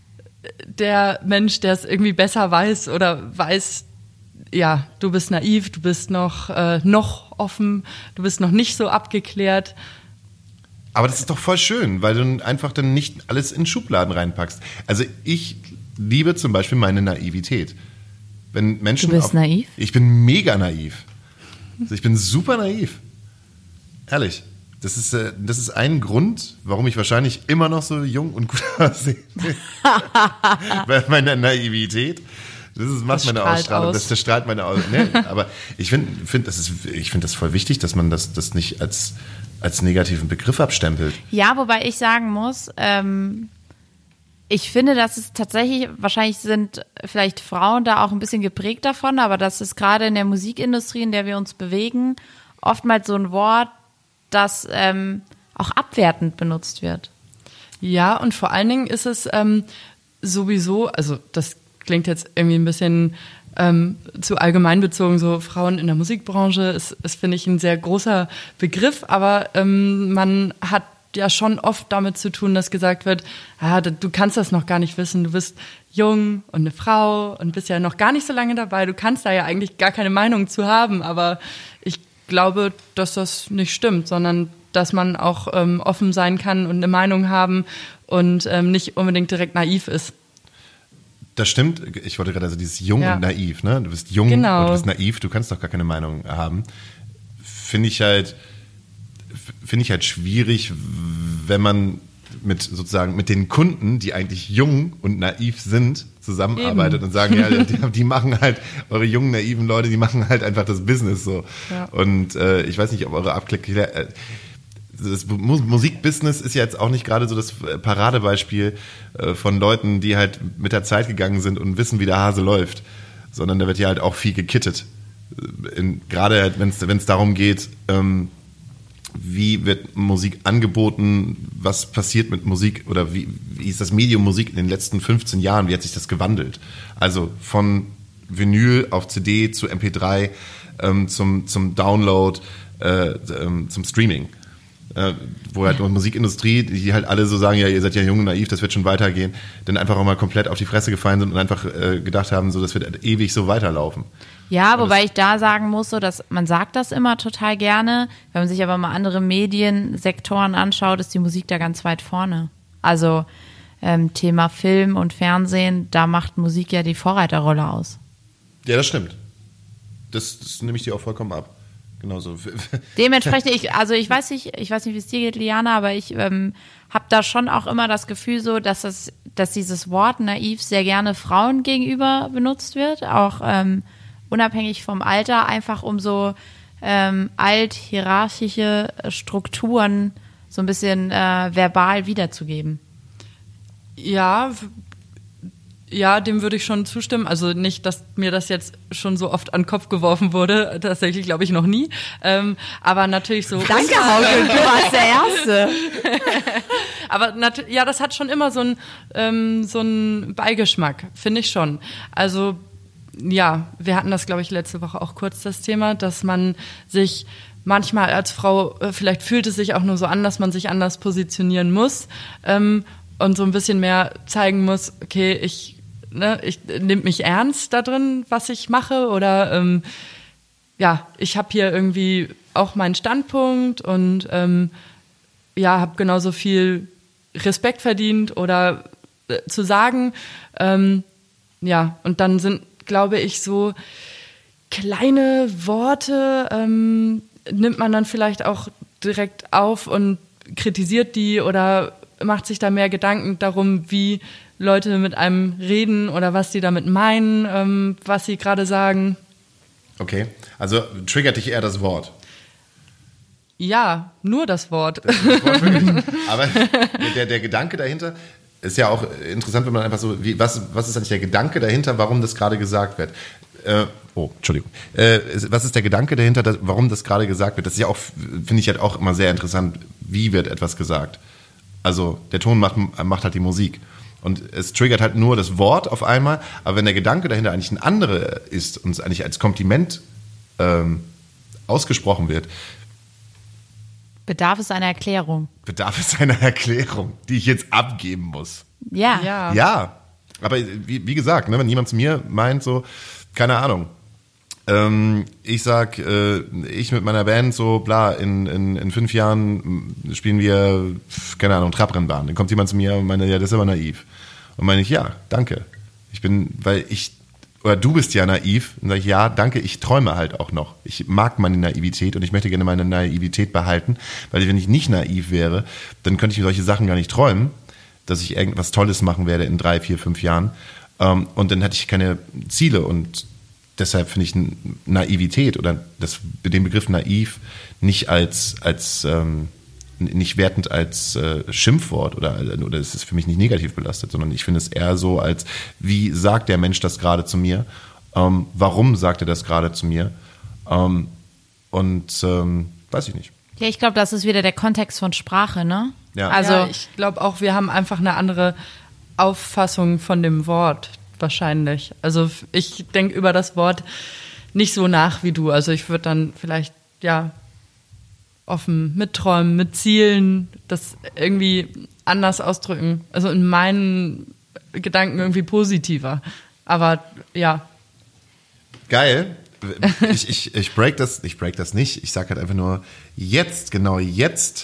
S4: der Mensch, der es irgendwie besser weiß oder weiß, ja, du bist naiv, du bist noch offen, du bist noch nicht so abgeklärt.
S3: Aber das ist doch voll schön, weil du einfach dann nicht alles in Schubladen reinpackst. Also ich liebe zum Beispiel meine Naivität. Wenn Menschen
S2: Du bist naiv?
S3: Ich bin mega naiv. Also ich bin super naiv. Ehrlich. Das ist ein Grund, warum ich wahrscheinlich immer noch so jung und gut aussehe. Weil meine Naivität, macht meine
S4: strahlt
S3: Ausstrahlung,
S4: aus.
S3: das strahlt meine Ausstrahlung. Nee, aber ich finde das voll wichtig, dass man das nicht als negativen Begriff abstempelt.
S2: Ja, wobei ich sagen muss, ich finde, dass es tatsächlich, wahrscheinlich sind vielleicht Frauen da auch ein bisschen geprägt davon, aber das ist gerade in der Musikindustrie, in der wir uns bewegen, oftmals so ein Wort, das auch abwertend benutzt wird.
S4: Ja, und vor allen Dingen ist es sowieso, also das klingt jetzt irgendwie ein bisschen zu allgemein bezogen, so Frauen in der Musikbranche ist finde ich, ein sehr großer Begriff, aber man hat ja schon oft damit zu tun, dass gesagt wird, du kannst das noch gar nicht wissen, du bist jung und eine Frau und bist ja noch gar nicht so lange dabei, du kannst da ja eigentlich gar keine Meinung zu haben, aber ich glaube, dass das nicht stimmt, sondern dass man auch offen sein kann und eine Meinung haben und nicht unbedingt direkt naiv ist.
S3: Das stimmt. Ich wollte gerade dieses jung
S4: Ja.
S3: und naiv, ne? Du bist jung
S4: Genau.
S3: und du bist naiv, du kannst doch gar keine Meinung haben. Finde ich halt schwierig, wenn man mit den Kunden, die eigentlich jung und naiv sind, zusammenarbeitet und sagen, ja, die machen halt, eure jungen, naiven Leute, die machen halt einfach das Business so.
S4: Ja.
S3: Und ich weiß nicht, ob eure das Musikbusiness ist ja jetzt auch nicht gerade so das Paradebeispiel von Leuten, die halt mit der Zeit gegangen sind und wissen, wie der Hase läuft, sondern da wird ja halt auch viel gekittet. Gerade wenn es darum geht, wie wird Musik angeboten, was passiert mit Musik oder wie ist das Medium Musik in den letzten 15 Jahren, wie hat sich das gewandelt? Also von Vinyl auf CD zu MP3, zum Download, zum Streaming. Wo halt Musikindustrie, die halt alle so sagen, ja, ihr seid ja jung und naiv, das wird schon weitergehen, dann einfach auch mal komplett auf die Fresse gefallen sind und einfach gedacht haben, so das wird halt ewig so weiterlaufen.
S2: Ja, wobei ich da sagen muss, so, dass man sagt das immer total gerne. Wenn man sich aber mal andere Mediensektoren anschaut, ist die Musik da ganz weit vorne. Also Thema Film und Fernsehen, da macht Musik ja die Vorreiterrolle aus.
S3: Ja, das stimmt. Das nehme ich dir auch vollkommen ab. Genauso.
S2: Dementsprechend, ich weiß nicht, wie es dir geht, Liana, aber ich habe da schon auch immer das Gefühl so, dass dieses Wort naiv sehr gerne Frauen gegenüber benutzt wird, auch unabhängig vom Alter, einfach um so alt-hierarchische Strukturen so ein bisschen verbal wiederzugeben.
S4: Ja, dem würde ich schon zustimmen. Also nicht, dass mir das jetzt schon so oft an den Kopf geworfen wurde. Tatsächlich glaube ich noch nie. Aber natürlich so.
S2: Danke, Hauke, du warst der Erste.
S4: Aber ja, das hat schon immer so einen Beigeschmack, finde ich schon. Also ja, wir hatten das, glaube ich, letzte Woche auch kurz, das Thema, dass man sich manchmal als Frau, vielleicht fühlt es sich auch nur so an, dass man sich anders positionieren muss und so ein bisschen mehr zeigen muss, okay, ich nimmt mich ernst da drin, was ich mache oder ich habe hier irgendwie auch meinen Standpunkt und habe genauso viel Respekt verdient oder zu sagen. Und dann sind, glaube ich, so kleine Worte nimmt man dann vielleicht auch direkt auf und kritisiert die oder macht sich da mehr Gedanken darum, wie Leute mit einem reden oder was die damit meinen, was sie gerade sagen.
S3: Okay, also triggert dich eher das Wort?
S4: Ja, nur das Wort.
S3: Aber der Gedanke dahinter ist ja auch interessant, wenn man einfach so, was ist eigentlich der Gedanke dahinter, warum das gerade gesagt wird? Entschuldigung. Was ist der Gedanke dahinter, warum das gerade gesagt wird? Das ist ja auch, finde ich halt auch immer sehr interessant, wie wird etwas gesagt? Also der Ton macht halt die Musik. Und es triggert halt nur das Wort auf einmal, aber wenn der Gedanke dahinter eigentlich ein anderer ist und es eigentlich als Kompliment ausgesprochen wird,
S2: bedarf es einer Erklärung.
S3: Die ich jetzt abgeben muss.
S2: Ja.
S3: Ja, aber wie gesagt, ne, wenn jemand zu mir meint so, keine Ahnung, ich sag, ich mit meiner Band so, bla, in 5 Jahren spielen wir, keine Ahnung, Trabrennbahn. Dann kommt jemand zu mir und meint, ja, das ist aber naiv. Und meine ich, ja, danke. Du bist ja naiv. Und sage ich, ja, danke, ich träume halt auch noch. Ich mag meine Naivität und ich möchte gerne meine Naivität behalten, weil wenn ich nicht naiv wäre, dann könnte ich mir solche Sachen gar nicht träumen, dass ich irgendwas Tolles machen werde in 3, 4, 5 Jahren. Und dann hätte ich keine Ziele und deshalb finde ich Naivität oder den Begriff naiv nicht nicht wertend als Schimpfwort oder es ist für mich nicht negativ belastet, sondern ich finde es eher so als, wie sagt der Mensch das gerade zu mir? Warum sagt er das gerade zu mir? Weiß ich nicht.
S2: Ja, ich glaube, das ist wieder der Kontext von Sprache, ne?
S3: Ja.
S4: Also ich glaube auch, wir haben einfach eine andere Auffassung von dem Wort wahrscheinlich. Also ich denke über das Wort nicht so nach wie du. Also ich würde dann vielleicht, offen mitträumen, mit Zielen, das irgendwie anders ausdrücken. Also in meinen Gedanken irgendwie positiver. Aber ja.
S3: Geil. Ich break das nicht. Ich sage halt einfach nur, genau jetzt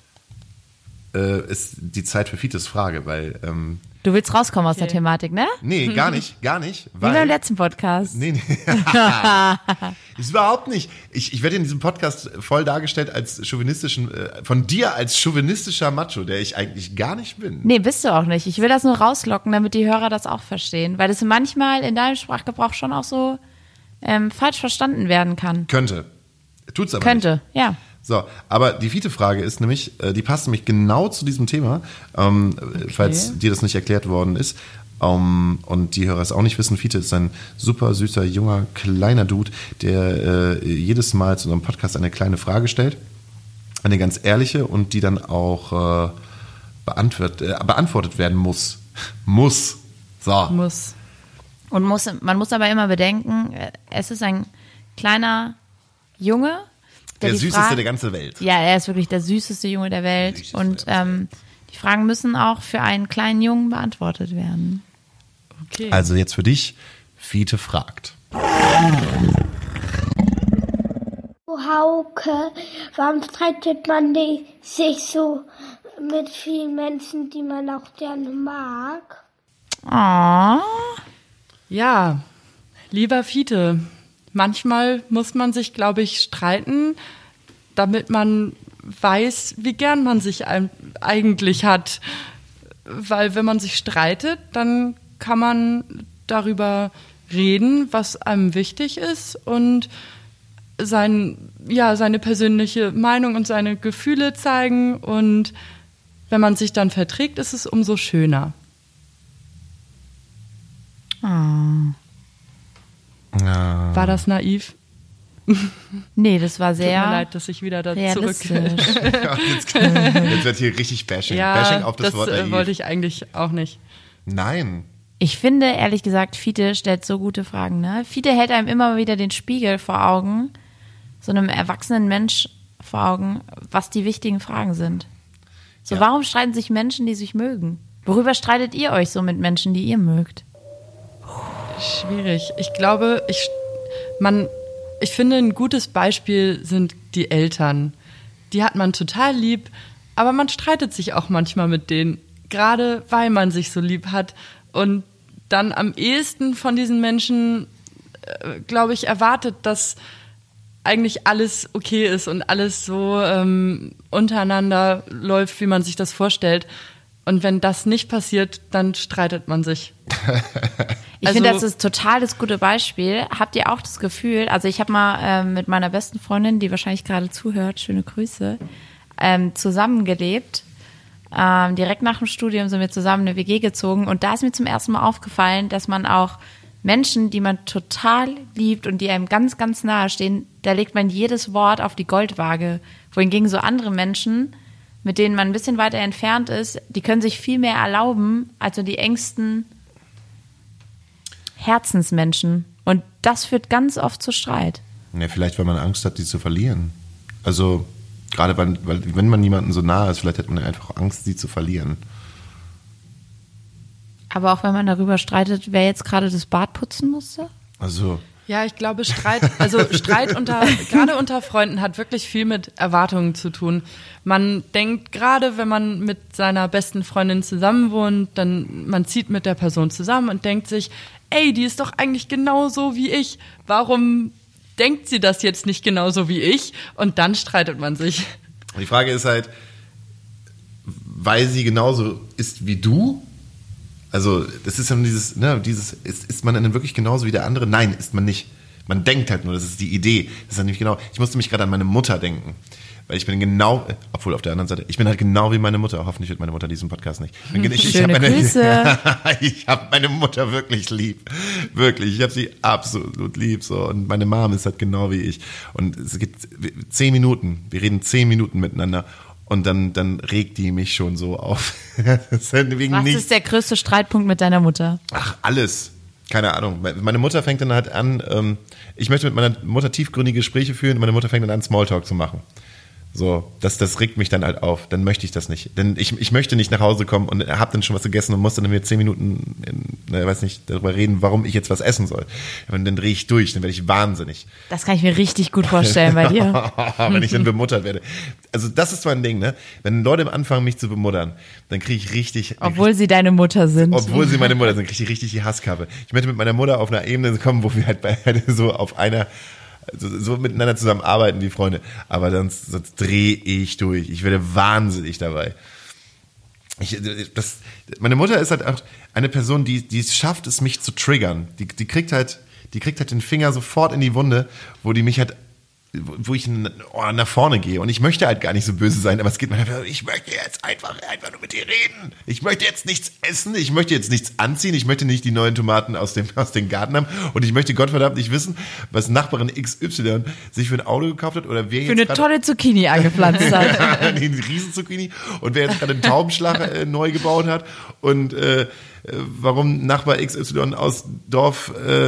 S3: ist die Zeit für Fites Frage, weil
S2: du willst rauskommen aus der Thematik, ne?
S3: Nee, gar nicht. Weil,
S2: wie beim letzten Podcast.
S3: Nee. Ist überhaupt nicht. Ich werde in diesem Podcast voll dargestellt als von dir als chauvinistischer Macho, der ich eigentlich gar nicht bin.
S2: Nee, bist du auch nicht. Ich will das nur rauslocken, damit die Hörer das auch verstehen, weil das manchmal in deinem Sprachgebrauch schon auch so falsch verstanden werden kann.
S3: Könnte. Tut's aber
S2: Könnte,
S3: nicht.
S2: ja.
S3: So, aber die Fiete-Frage ist nämlich, die passt nämlich genau zu diesem Thema, falls dir das nicht erklärt worden ist. Und die Hörer es auch nicht wissen, Fiete ist ein super süßer, junger, kleiner Dude, der jedes Mal zu unserem Podcast eine kleine Frage stellt. Eine ganz ehrliche und die dann auch beantwortet werden muss. Muss. So.
S4: Muss.
S2: Und man muss aber immer bedenken, es ist ein kleiner Junge,
S3: der süßeste der ganzen Welt.
S2: Ja, er ist wirklich der süßeste Junge der Welt. Und die Fragen müssen auch für einen kleinen Jungen beantwortet werden.
S4: Okay.
S3: Also jetzt für dich, Fiete fragt.
S6: Hauke, warum streitet man sich so mit vielen Menschen, die man auch gerne mag?
S2: Oh.
S4: Ja, lieber Fiete, manchmal muss man sich, glaube ich, streiten, damit man weiß, wie gern man sich eigentlich hat. Weil wenn man sich streitet, dann kann man darüber reden, was einem wichtig ist und seine persönliche Meinung und seine Gefühle zeigen. Und wenn man sich dann verträgt, ist es umso schöner.
S2: Oh.
S3: Ja.
S4: War das naiv?
S2: Nee, das war sehr
S4: Tut mir leid, dass ich wieder da zurück...
S3: Jetzt wird hier richtig Bashing.
S4: Ja,
S3: Bashing auf das Wort naiv.
S4: Wollte ich eigentlich auch nicht.
S3: Nein.
S2: Ich finde, ehrlich gesagt, Fiete stellt so gute Fragen. Ne? Fiete hält einem immer wieder den Spiegel vor Augen, so einem erwachsenen Mensch vor Augen, was die wichtigen Fragen sind. So,
S3: Ja.
S2: Warum streiten sich Menschen, die sich mögen? Worüber streitet ihr euch so mit Menschen, die ihr mögt?
S4: Schwierig. Ich glaube, ich finde, ein gutes Beispiel sind die Eltern. Die hat man total lieb, aber man streitet sich auch manchmal mit denen, gerade weil man sich so lieb hat. Und dann am ehesten von diesen Menschen, glaube ich, erwartet, dass eigentlich alles okay ist und alles so untereinander läuft, wie man sich das vorstellt. Und wenn das nicht passiert, dann streitet man sich.
S2: Ich finde, das ist total das gute Beispiel. Habt ihr auch das Gefühl, also ich habe mal mit meiner besten Freundin, die wahrscheinlich gerade zuhört, schöne Grüße, zusammengelebt. Direkt nach dem Studium sind wir zusammen eine WG gezogen und da ist mir zum ersten Mal aufgefallen, dass man auch Menschen, die man total liebt und die einem ganz, ganz nahe stehen, da legt man jedes Wort auf die Goldwaage. Wohingegen so andere Menschen, mit denen man ein bisschen weiter entfernt ist, die können sich viel mehr erlauben als so die engsten Herzensmenschen. Und das führt ganz oft zu Streit.
S3: Ja, vielleicht, weil man Angst hat, die zu verlieren. Also, gerade weil wenn man jemandem so nahe ist, vielleicht hat man einfach Angst, sie zu verlieren.
S2: Aber auch wenn man darüber streitet, wer jetzt gerade das Bad putzen musste?
S3: Also.
S4: Ja, ich glaube, Streit gerade unter Freunden hat wirklich viel mit Erwartungen zu tun. Man denkt, gerade wenn man mit seiner besten Freundin zusammenwohnt, dann man zieht mit der Person zusammen und denkt sich, ey, die ist doch eigentlich genauso wie ich. Warum denkt sie das jetzt nicht genauso wie ich? Und dann streitet man sich.
S3: Die Frage ist halt, weil sie genauso ist wie du? Also, das ist ja ist man dann wirklich genauso wie der andere? Nein, ist man nicht. Man denkt halt nur, das ist die Idee. Das ist ja nicht genau. Ich musste mich gerade an meine Mutter denken. Weil ich bin genau, obwohl auf der anderen Seite, ich bin halt genau wie meine Mutter. Hoffentlich wird meine Mutter diesen Podcast nicht.
S2: Schöne Grüße.
S3: Ich habe meine Mutter wirklich lieb. Wirklich. Ich habe sie absolut lieb. So. Und meine Mom ist halt genau wie ich. Und es gibt 10 Minuten. Wir reden 10 Minuten miteinander. Und dann regt die mich schon so auf.
S2: Was ist der größte Streitpunkt mit deiner Mutter?
S3: Ach, alles. Keine Ahnung. Meine Mutter fängt dann halt an, ich möchte mit meiner Mutter tiefgründige Gespräche führen, meine Mutter fängt dann an, Smalltalk zu machen. So, das regt mich dann halt auf. Dann möchte ich das nicht. Denn ich möchte nicht nach Hause kommen und habe dann schon was gegessen und muss dann mit 10 Minuten, weiß nicht, darüber reden, warum ich jetzt was essen soll. Und dann drehe ich durch, dann werde ich wahnsinnig.
S2: Das kann ich mir richtig gut vorstellen bei dir.
S3: Wenn ich dann bemuttert werde. Also das ist mein Ding, ne? Wenn Leute anfangen, mich zu bemuttern, dann kriege ich richtig...
S2: Obwohl sie deine Mutter sind.
S3: Obwohl sie meine Mutter sind, kriege ich richtig die Hasskappe. Ich möchte mit meiner Mutter auf einer Ebene kommen, wo wir halt so auf einer... So miteinander zusammen arbeiten wie Freunde. Aber sonst drehe ich durch. Ich werde wahnsinnig dabei. Meine Mutter ist halt auch eine Person, die es schafft, es mich zu triggern. Die kriegt halt den Finger sofort in die Wunde, wo ich nach vorne gehe. Und ich möchte halt gar nicht so böse sein, aber es geht mir einfach, ich möchte jetzt einfach nur mit dir reden. Ich möchte jetzt nichts essen, ich möchte jetzt nichts anziehen, ich möchte nicht die neuen Tomaten aus dem Garten haben und ich möchte Gottverdammt nicht wissen, was Nachbarin XY sich für ein Auto gekauft hat oder wer jetzt
S2: für eine tolle Zucchini angepflanzt hat.
S3: Eine Riesenzucchini und wer jetzt gerade einen Taubenschlag neu gebaut hat und warum Nachbar XY aus Dorf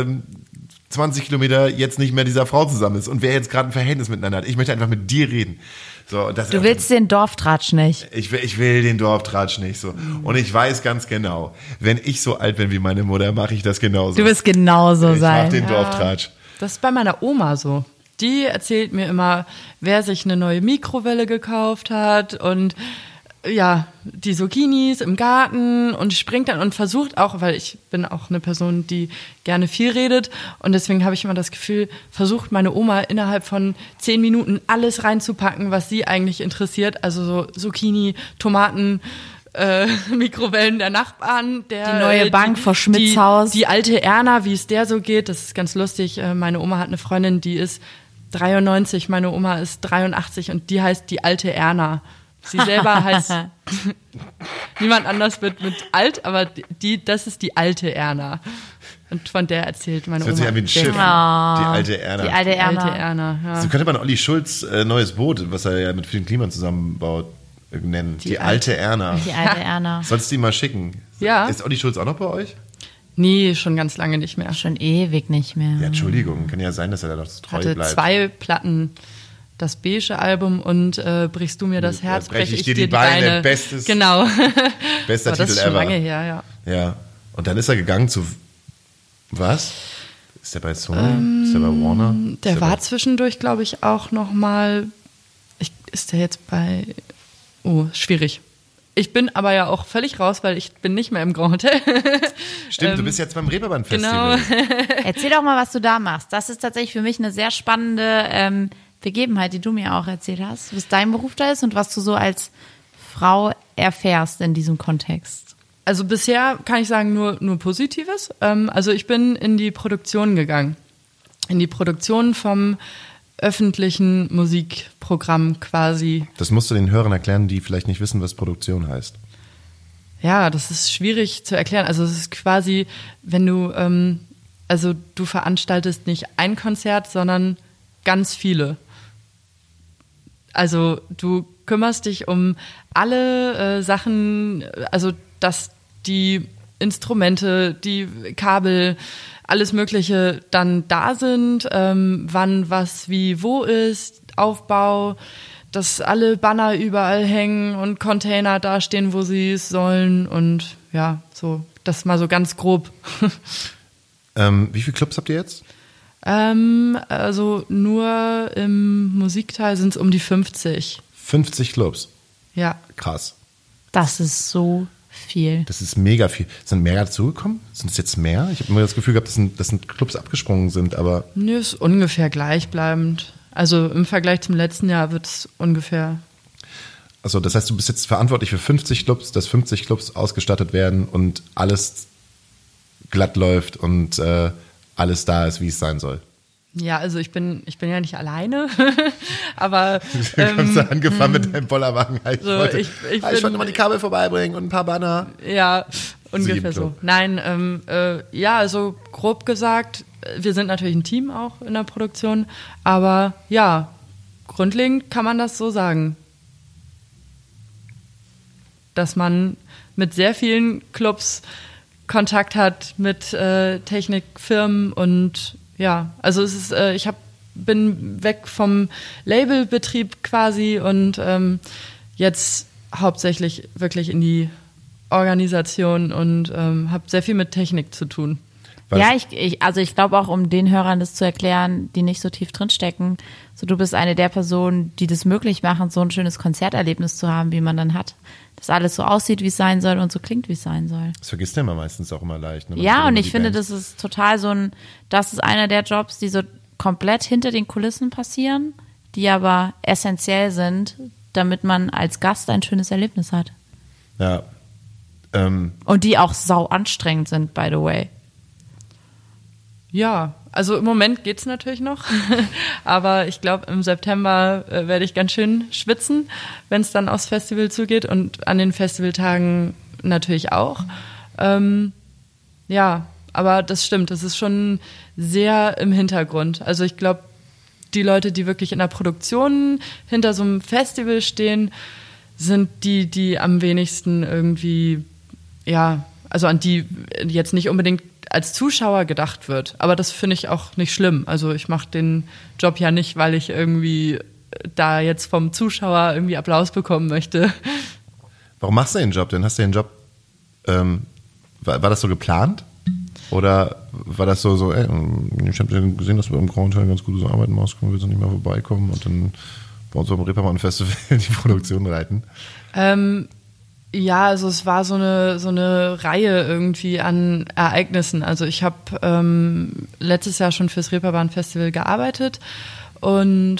S3: 20 Kilometer jetzt nicht mehr dieser Frau zusammen ist und wer jetzt gerade ein Verhältnis miteinander hat. Ich möchte einfach mit dir reden. So,
S2: du willst den Dorftratsch nicht.
S3: Ich will den Dorftratsch nicht so. Und ich weiß ganz genau, wenn ich so alt bin wie meine Mutter, mache ich das genauso.
S2: Du wirst genauso sein.
S3: Ich mache den Dorftratsch.
S4: Das ist bei meiner Oma so. Die erzählt mir immer, wer sich eine neue Mikrowelle gekauft hat und ja, die Zucchinis im Garten und springt dann und versucht auch, weil ich bin auch eine Person, die gerne viel redet und deswegen habe ich immer das Gefühl, versucht meine Oma innerhalb von 10 Minuten alles reinzupacken, was sie eigentlich interessiert, also so Zucchini, Tomaten, Mikrowellen der Nachbarn,
S2: die neue Bank vor Schmidts Haus.
S4: Die alte Erna, wie es der so geht, das ist ganz lustig. Meine Oma hat eine Freundin, die ist 93, meine Oma ist 83 und die heißt die alte Erna. Sie selber heißt, niemand anders wird mit alt, aber das ist die alte Erna. Und von der erzählt meine Oma.
S3: Das hört sich an wie ein Schiff. Die alte Erna.
S2: Die alte Erna.
S4: Ja.
S3: So könnte man Olli Schulz neues Boot, was er ja mit vielen Kliman zusammenbaut, nennen. Die alte Erna.
S2: Die alte Erna.
S3: Sollst du die mal schicken?
S4: Ja.
S3: Ist Olli Schulz auch noch bei euch?
S4: Nee, schon ganz lange nicht mehr.
S2: Schon ewig nicht mehr.
S3: Ja, Entschuldigung. Kann ja sein, dass er da noch treu bleibt.
S4: Hatte 2 Platten. Das beige Album und brichst du mir das Herz,
S3: breche ich dir die Beine. Bestes,
S4: genau.
S3: Bester
S4: Aber das
S3: Titel
S4: ist schon
S3: ever.
S4: lange her, ja.
S3: Ja. Und dann ist er gegangen zu Was? Ist der bei Sony? Ist der bei Warner?
S4: Der war zwischendurch, glaube ich, auch nochmal. Ist der jetzt bei. Oh, schwierig. Ich bin aber ja auch völlig raus, weil ich bin nicht mehr im Grand Hotel.
S3: Stimmt, du bist jetzt beim Reeperbahn-Festival.
S4: Genau.
S2: Erzähl doch mal, was du da machst. Das ist tatsächlich für mich eine sehr spannende Begebenheit, die du mir auch erzählt hast, was dein Beruf da ist und was du so als Frau erfährst in diesem Kontext.
S4: Also bisher kann ich sagen nur Positives. Also ich bin in die Produktion gegangen. In die Produktion vom öffentlichen Musikprogramm quasi.
S3: Das musst du den Hörern erklären, die vielleicht nicht wissen, was Produktion heißt.
S4: Ja, das ist schwierig zu erklären. Also es ist quasi, wenn du, du veranstaltest nicht ein Konzert, sondern ganz viele. Also du kümmerst dich um alle Sachen, also dass die Instrumente, die Kabel, alles Mögliche dann da sind, wann, was, wie, wo ist, Aufbau, dass alle Banner überall hängen und Container da stehen, wo sie es sollen und ja, so, das mal so ganz grob.
S3: Wie viele Clubs habt ihr jetzt?
S4: Also nur im Musikteil sind es um die 50.
S3: 50 Clubs.
S4: Ja.
S3: Krass.
S2: Das ist so viel.
S3: Das ist mega viel. Sind mehr dazugekommen? Sind es jetzt mehr? Ich habe immer das Gefühl gehabt, dass Clubs abgesprungen sind, aber.
S4: Nö, ist ungefähr gleichbleibend. Also im Vergleich zum letzten Jahr wird es ungefähr.
S3: Also das heißt, du bist jetzt verantwortlich für 50 Clubs, dass 50 Clubs ausgestattet werden und alles glatt läuft und alles da ist, wie es sein soll.
S4: Ja, also ich bin ja nicht alleine, aber
S3: Du kommst da angefahren mit deinem Bollerwagen. Ich wollte mal die Kabel vorbeibringen und ein paar Banner.
S4: Ja, ungefähr
S3: Club.
S4: so. Nein, ja, also grob gesagt, wir sind natürlich ein Team auch in der Produktion, aber ja, grundlegend kann man das so sagen, dass man mit sehr vielen Clubs Kontakt hat mit Technikfirmen und ja, also es ist, bin weg vom Labelbetrieb quasi und jetzt hauptsächlich wirklich in die Organisation und habe sehr viel mit Technik zu tun.
S2: Ja, ich glaube auch, um den Hörern das zu erklären, die nicht so tief drinstecken, so du bist eine der Personen, die das möglich machen, so ein schönes Konzerterlebnis zu haben, wie man dann hat. Dass alles so aussieht, wie es sein soll und so klingt, wie es sein soll.
S3: Das vergisst man meistens auch immer leicht. Ne?
S2: Ja, und ich finde, das ist total das ist einer der Jobs, die so komplett hinter den Kulissen passieren, die aber essentiell sind, damit man als Gast ein schönes Erlebnis hat.
S3: Ja.
S2: Und die auch sau anstrengend sind, by the way.
S4: Ja, also im Moment geht's natürlich noch, aber ich glaube, im September werde ich ganz schön schwitzen, wenn es dann aufs Festival zugeht und an den Festivaltagen natürlich auch. Ja, aber das stimmt, das ist schon sehr im Hintergrund. Also ich glaube, die Leute, die wirklich in der Produktion hinter so einem Festival stehen, sind die am wenigsten irgendwie, ja, also an die jetzt nicht unbedingt als Zuschauer gedacht wird. Aber das finde ich auch nicht schlimm. Also ich mache den Job ja nicht, weil ich irgendwie da jetzt vom Zuschauer irgendwie Applaus bekommen möchte.
S3: Warum machst du den Job denn? Hast du den Job, war das so geplant? Oder war das so ich habe gesehen, dass du im Grand Hotel ganz gutes Arbeiten machst, willst du nicht mal vorbeikommen und dann bei uns auf dem Reeperbahn-Festival die Produktion reiten?
S4: Ja, also es war so eine Reihe irgendwie an Ereignissen. Also ich habe letztes Jahr schon fürs Reeperbahn-Festival gearbeitet und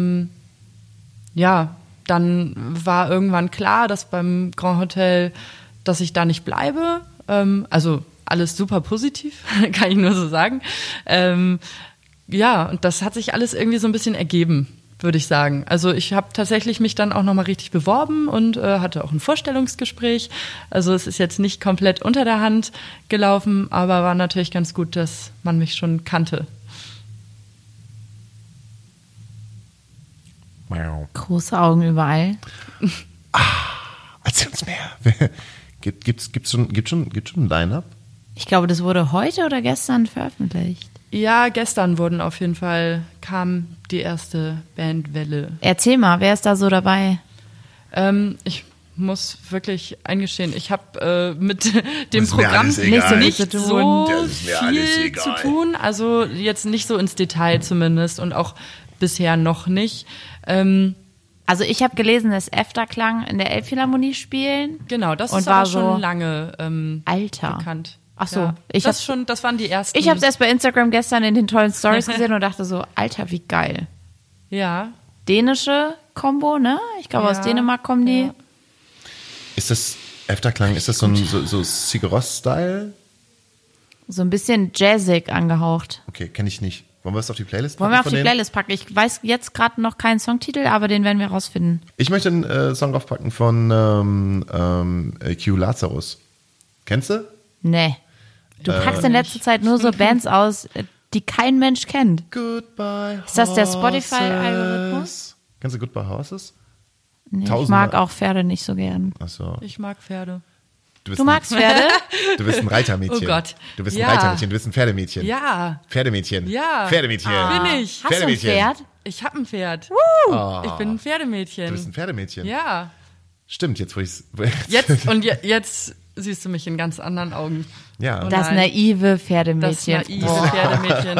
S4: ja, dann war irgendwann klar, dass beim Grand Hotel, dass ich da nicht bleibe. Also alles super positiv, kann ich nur so sagen. Ja, und das hat sich alles irgendwie so ein bisschen ergeben, würde ich sagen. Also ich habe tatsächlich mich dann auch nochmal richtig beworben und hatte auch ein Vorstellungsgespräch. Also es ist jetzt nicht komplett unter der Hand gelaufen, aber war natürlich ganz gut, dass man mich schon kannte.
S2: Große Augen überall.
S3: Erzähl uns mehr. Gibt's schon ein Line-Up?
S2: Ich glaube, das wurde heute oder gestern veröffentlicht.
S4: Ja, gestern kam die erste Bandwelle.
S2: Erzähl mal, wer ist da so dabei?
S4: Ich muss wirklich eingestehen, ich habe mit dem
S3: ist mir
S4: Programm
S3: alles egal.
S4: nicht
S2: zu tun.
S4: so
S3: Das ist mir alles
S4: viel
S3: egal.
S4: zu tun. Also jetzt nicht so ins Detail zumindest und auch bisher noch nicht.
S2: Also ich habe gelesen, dass Efterklang in der Elbphilharmonie spielen.
S4: Genau, das
S2: Und
S4: ist
S2: war
S4: aber schon
S2: so
S4: lange
S2: Alter.
S4: bekannt.
S2: Ach so,
S4: ja.
S2: ich
S4: das
S2: hab's-
S4: schon, das waren die ersten.
S2: Ich habe es erst bei Instagram gestern in den tollen Stories gesehen und dachte so, Alter, wie geil.
S4: Ja.
S2: Dänische Kombo, ne? Ich glaube, aus
S4: Ja,
S2: Dänemark kommen die.
S4: ja.
S3: Ist das Efterklang, ist das so Sigur Rós-Style?
S2: So ein bisschen jazzig angehaucht.
S3: Okay, kenne ich nicht. Wollen wir es auf die Playlist
S2: Wollen wir auf
S3: von
S2: die
S3: denen?
S2: Playlist packen? Ich weiß jetzt gerade noch keinen Songtitel, aber den werden wir rausfinden.
S3: Ich möchte einen Song draufpacken von Q Lazarus. Kennst du?
S2: Nee. Du packst in letzter Zeit nur so Bands aus, die kein Mensch kennt.
S3: Goodbye
S2: Ist das der Spotify-Algorithmus?
S3: Kennst du Goodbye Horses?
S2: Nee, ich
S3: Tausendmal.
S2: mag auch Pferde nicht so gern.
S3: Achso.
S4: Ich mag Pferde.
S3: bist
S2: Du magst Pferde?
S3: Du bist ein Reitermädchen.
S4: Oh Gott.
S3: Du bist ein
S4: Ja.
S3: Reitermädchen, du bist ein Pferdemädchen.
S4: Ja,
S3: Pferdemädchen.
S4: Ja.
S3: Pferdemädchen.
S4: bin ich.
S2: Hast du ein Pferd?
S4: Ich habe ein Pferd.
S3: Oh.
S4: Ich bin ein Pferdemädchen.
S3: Du bist ein Pferdemädchen.
S4: Ja.
S3: Stimmt, jetzt wo ich's.
S4: Jetzt siehst du mich in ganz anderen Augen.
S3: Ja.
S4: Und-
S2: Das
S4: Nein.
S2: naive
S4: Das
S2: Pferdemmädchen.
S4: naive
S2: Boah.
S4: Pferdemädchen.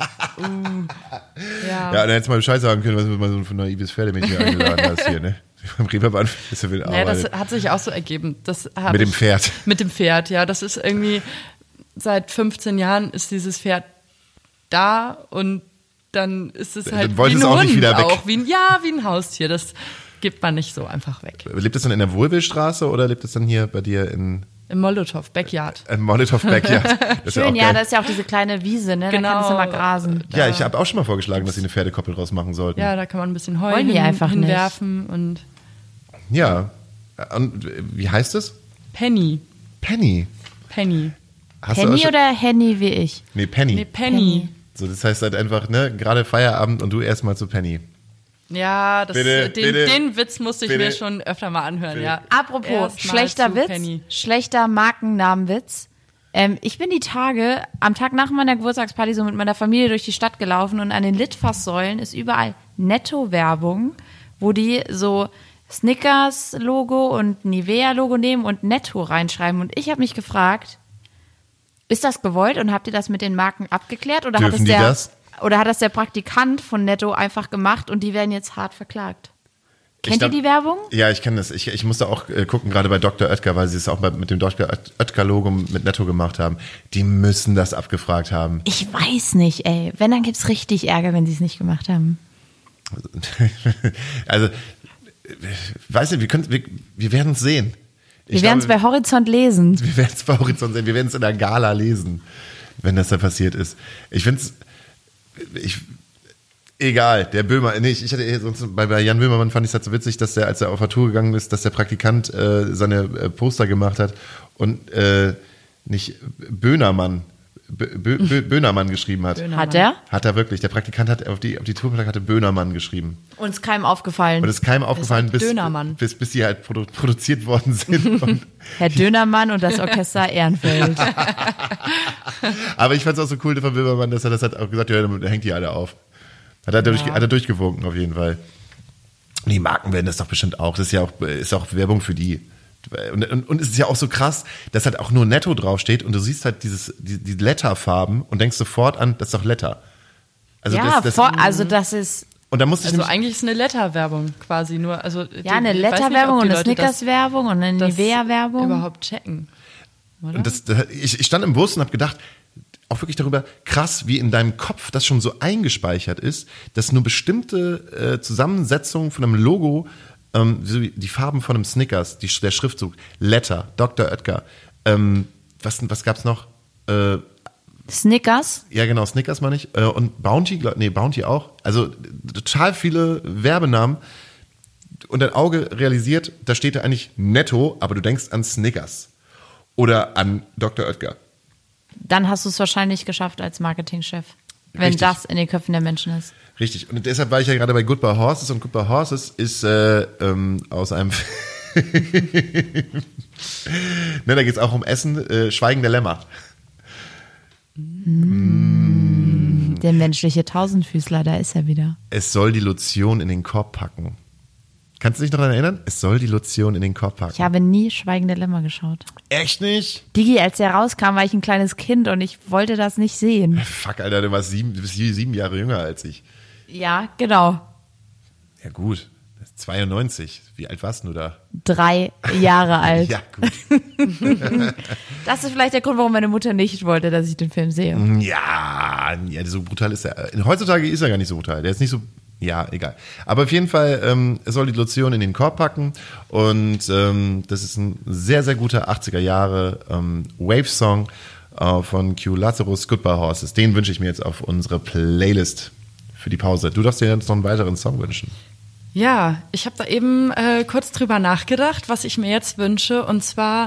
S3: Ja, dann hättest du mal Bescheid sagen können, was du mal so ein naives Pferdemädchen eingeladen hast hier, ne? Beim Reeperbahn Festival
S4: Naja, das
S3: arbeitet.
S4: hat sich auch so ergeben. Das hab
S3: Mit dem
S4: ich-
S3: Pferd.
S4: Mit dem Pferd, ja. Das ist irgendwie, seit 15 Jahren ist dieses Pferd da und dann ist es halt
S3: Dann wollte
S4: wie
S3: es
S4: ein
S3: auch
S4: Hund
S3: nicht wieder weg.
S4: auch. Wie ein Haustier. Das gibt man nicht so einfach weg.
S3: Lebt es dann in der Wohlwillstraße oder lebt es dann hier bei dir in
S4: Im Molotow, Backyard.
S3: Molotow Backyard? Das
S2: Schön,
S3: ja,
S2: ja,
S3: auch
S2: da
S3: geil.
S2: ist ja auch diese kleine Wiese, ne?
S4: Genau.
S2: Da kannst du mal grasen.
S3: Ja, ich habe auch schon mal vorgeschlagen, dass sie eine Pferdekoppel draus machen sollten.
S4: Ja, da kann man ein bisschen Heu
S2: Wollen die einfach nicht.
S4: hinwerfen und
S3: Ja. Und wie heißt es?
S4: Penny.
S3: Penny.
S4: Penny.
S3: Hast du auch
S2: Penny
S3: schon-
S2: oder Henny wie ich?
S3: Nee, Penny.
S4: Nee, Penny.
S3: So, das heißt halt einfach, ne, gerade Feierabend und du erstmal zu Penny.
S4: Ja,
S3: Bitte, bitte,
S4: den Witz musste ich
S3: bitte.
S4: mir schon öfter mal anhören,
S3: Bitte.
S4: ja.
S2: Apropos,
S4: Erstmal
S2: schlechter
S4: zu
S2: Witz,
S4: Penny.
S2: schlechter Markennamenwitz. Ich bin die Tage, am Tag nach meiner Geburtstagsparty so mit meiner Familie durch die Stadt gelaufen und an den Litfaßsäulen ist überall Netto-Werbung, wo die so Snickers-Logo und Nivea-Logo nehmen und Netto reinschreiben. Und ich habe mich gefragt, ist das gewollt und habt ihr das mit den Marken abgeklärt? Oder
S3: Dürfen die das?
S2: Oder hat das der Praktikant von Netto einfach gemacht und die werden jetzt hart verklagt? Kennt ihr die Werbung?
S3: Ja, ich kenne das. Ich musste auch gucken, gerade bei Dr. Oetker, weil sie es auch mit dem Dr. Oetker-Logo mit Netto gemacht haben. Die müssen das abgefragt haben.
S2: Ich weiß nicht, ey. Wenn, dann gibt's richtig Ärger, wenn sie es nicht gemacht haben.
S3: Also, weißt du, wir werden es sehen.
S2: Wir werden es bei Horizont lesen.
S3: Wir werden es bei Horizont sehen. Wir werden es in der Gala lesen, wenn das da passiert ist. Ich finde es, egal, der Böhmer, nee, ich hatte sonst bei Jan Böhmermann fand ich es halt so witzig, dass der, als er auf der Tour gegangen ist, dass der Praktikant seine Poster gemacht hat und nicht Böhnermann, Böhnermann geschrieben hat.
S2: Hat er?
S3: Hat er wirklich. Der Praktikant hat auf die Tourplakate Böhnermann geschrieben.
S2: Uns keinem aufgefallen.
S3: Und es ist keinem aufgefallen,
S4: halt
S3: bis
S4: Dönermann.
S3: bis die halt produziert worden sind. Und
S2: Herr Dönermann und das Orchester Ehrenfeld.
S3: aber ich fand es auch so cool von Böhmermann, dass er das hat auch gesagt, ja, da hängt die alle auf. Hat er durchgewunken auf jeden Fall. Und die Marken werden das doch bestimmt auch. Das ist auch Werbung für die. Und es ist ja auch so krass, dass halt auch nur Netto draufsteht und du siehst halt die Letterfarben und denkst sofort an, das ist doch Letter. Also
S2: Ja,
S3: das
S2: also das ist
S3: und da musste ich
S4: Also
S3: nämlich,
S4: eigentlich ist eine Letter-Werbung quasi nur. Also
S2: ja eine
S4: ich weiß nicht,
S2: Letter-Werbung
S4: ob
S2: und
S4: die
S2: eine
S4: Leute das
S2: Snickers-Werbung und eine Nivea-Werbung.
S4: überhaupt checken. Oder?
S3: und ich stand im Bus und habe gedacht, auch wirklich darüber, krass, wie in deinem Kopf das schon so eingespeichert ist, dass nur bestimmte Zusammensetzungen von einem Logo, so wie die Farben von einem Snickers, der Schriftzug, Letter, Dr. Oetker, was gab's noch?
S2: Snickers.
S3: Ja, genau, Snickers meine ich. Und Bounty, Bounty auch. Also total viele Werbenamen. Und dein Auge realisiert, da steht da eigentlich Netto, aber du denkst an Snickers. Oder an Dr. Oetker.
S2: Dann hast du es wahrscheinlich geschafft als Marketingchef. Wenn
S3: Richtig.
S2: das in den Köpfen der Menschen ist.
S3: Richtig. Und deshalb war ich ja gerade bei Goodbye Horses. Und Goodbye Horses ist aus einem ne, da geht es auch um Essen. Schweigen der Lämmer.
S2: Der menschliche Tausendfüßler, da ist er wieder.
S3: Es soll die Lotion in den Korb packen. Kannst du dich noch daran erinnern? Es soll die Lotion in den Korb packen.
S2: Ich habe nie Schweigende Lämmer geschaut.
S3: Echt nicht?
S2: Digi, als der rauskam, war ich ein kleines Kind und ich wollte das nicht sehen.
S3: Fuck, Alter, du bist 7 Jahre jünger als ich.
S2: Ja, genau.
S3: Ja gut, das ist 92. Wie alt warst du da?
S2: 3 Jahre alt.
S3: Ja, gut.
S2: Das ist vielleicht der Grund, warum meine Mutter nicht wollte, dass ich den Film sehe.
S3: Ja, so brutal ist er. Heutzutage ist er gar nicht so brutal. Der ist nicht so. Ja, egal. Aber auf jeden Fall, es soll die Lotion in den Korb packen. Und das ist ein sehr, sehr guter 80er Jahre Wave-Song von Q Lazarus, Goodbye Horses. Den wünsche ich mir jetzt auf unsere Playlist für die Pause. Du darfst dir jetzt noch einen weiteren Song wünschen.
S4: Ja, ich habe da eben kurz drüber nachgedacht, was ich mir jetzt wünsche. Und zwar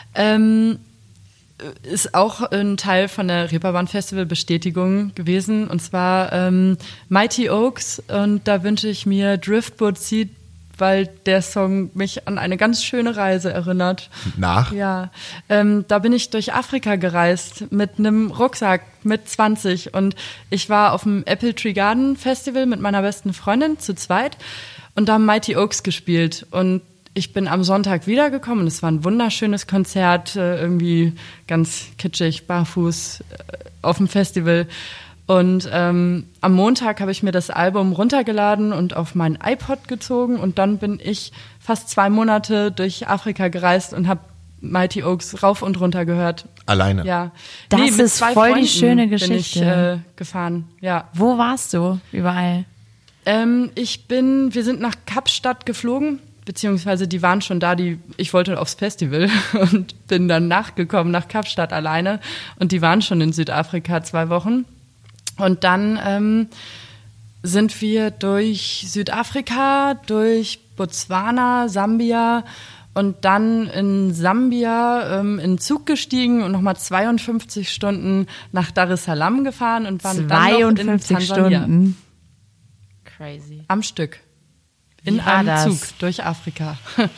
S4: ist auch ein Teil von der Reeperbahn Festival Bestätigung gewesen. Und zwar Mighty Oaks. Und da wünsche ich mir Driftwood Seed, weil der Song mich an eine ganz schöne Reise erinnert.
S3: Nach?
S4: Ja, da bin ich durch Afrika gereist mit einem Rucksack mit 20 und ich war auf dem Apple Tree Garden Festival mit meiner besten Freundin zu zweit und da haben Mighty Oaks gespielt und ich bin am Sonntag wiedergekommen und es war ein wunderschönes Konzert, irgendwie ganz kitschig, barfuß auf dem Festival. Und am Montag habe ich mir das Album runtergeladen und auf meinen iPod gezogen und dann bin ich fast 2 Monate durch Afrika gereist und habe Mighty Oaks rauf und runter gehört.
S3: Alleine?
S4: Ja.
S2: Das
S4: mit
S2: ist
S4: 2
S2: voll die
S4: Freunden
S2: schöne
S4: bin ich
S2: Geschichte.
S4: gefahren, ja.
S2: Wo warst du überall?
S4: Wir sind nach Kapstadt geflogen, beziehungsweise die waren schon da, ich wollte aufs Festival und bin dann nachgekommen nach Kapstadt alleine und die waren schon in Südafrika 2 Wochen. Und dann sind wir durch Südafrika, durch Botswana, Sambia und dann in Sambia in den Zug gestiegen und nochmal 52 Stunden nach Dar es Salaam gefahren und waren dann noch in
S2: 52
S4: Tansania.
S2: Stunden. Crazy.
S4: Am Stück.
S2: Wie
S4: In
S2: war
S4: einem
S2: das?
S4: Zug durch Afrika.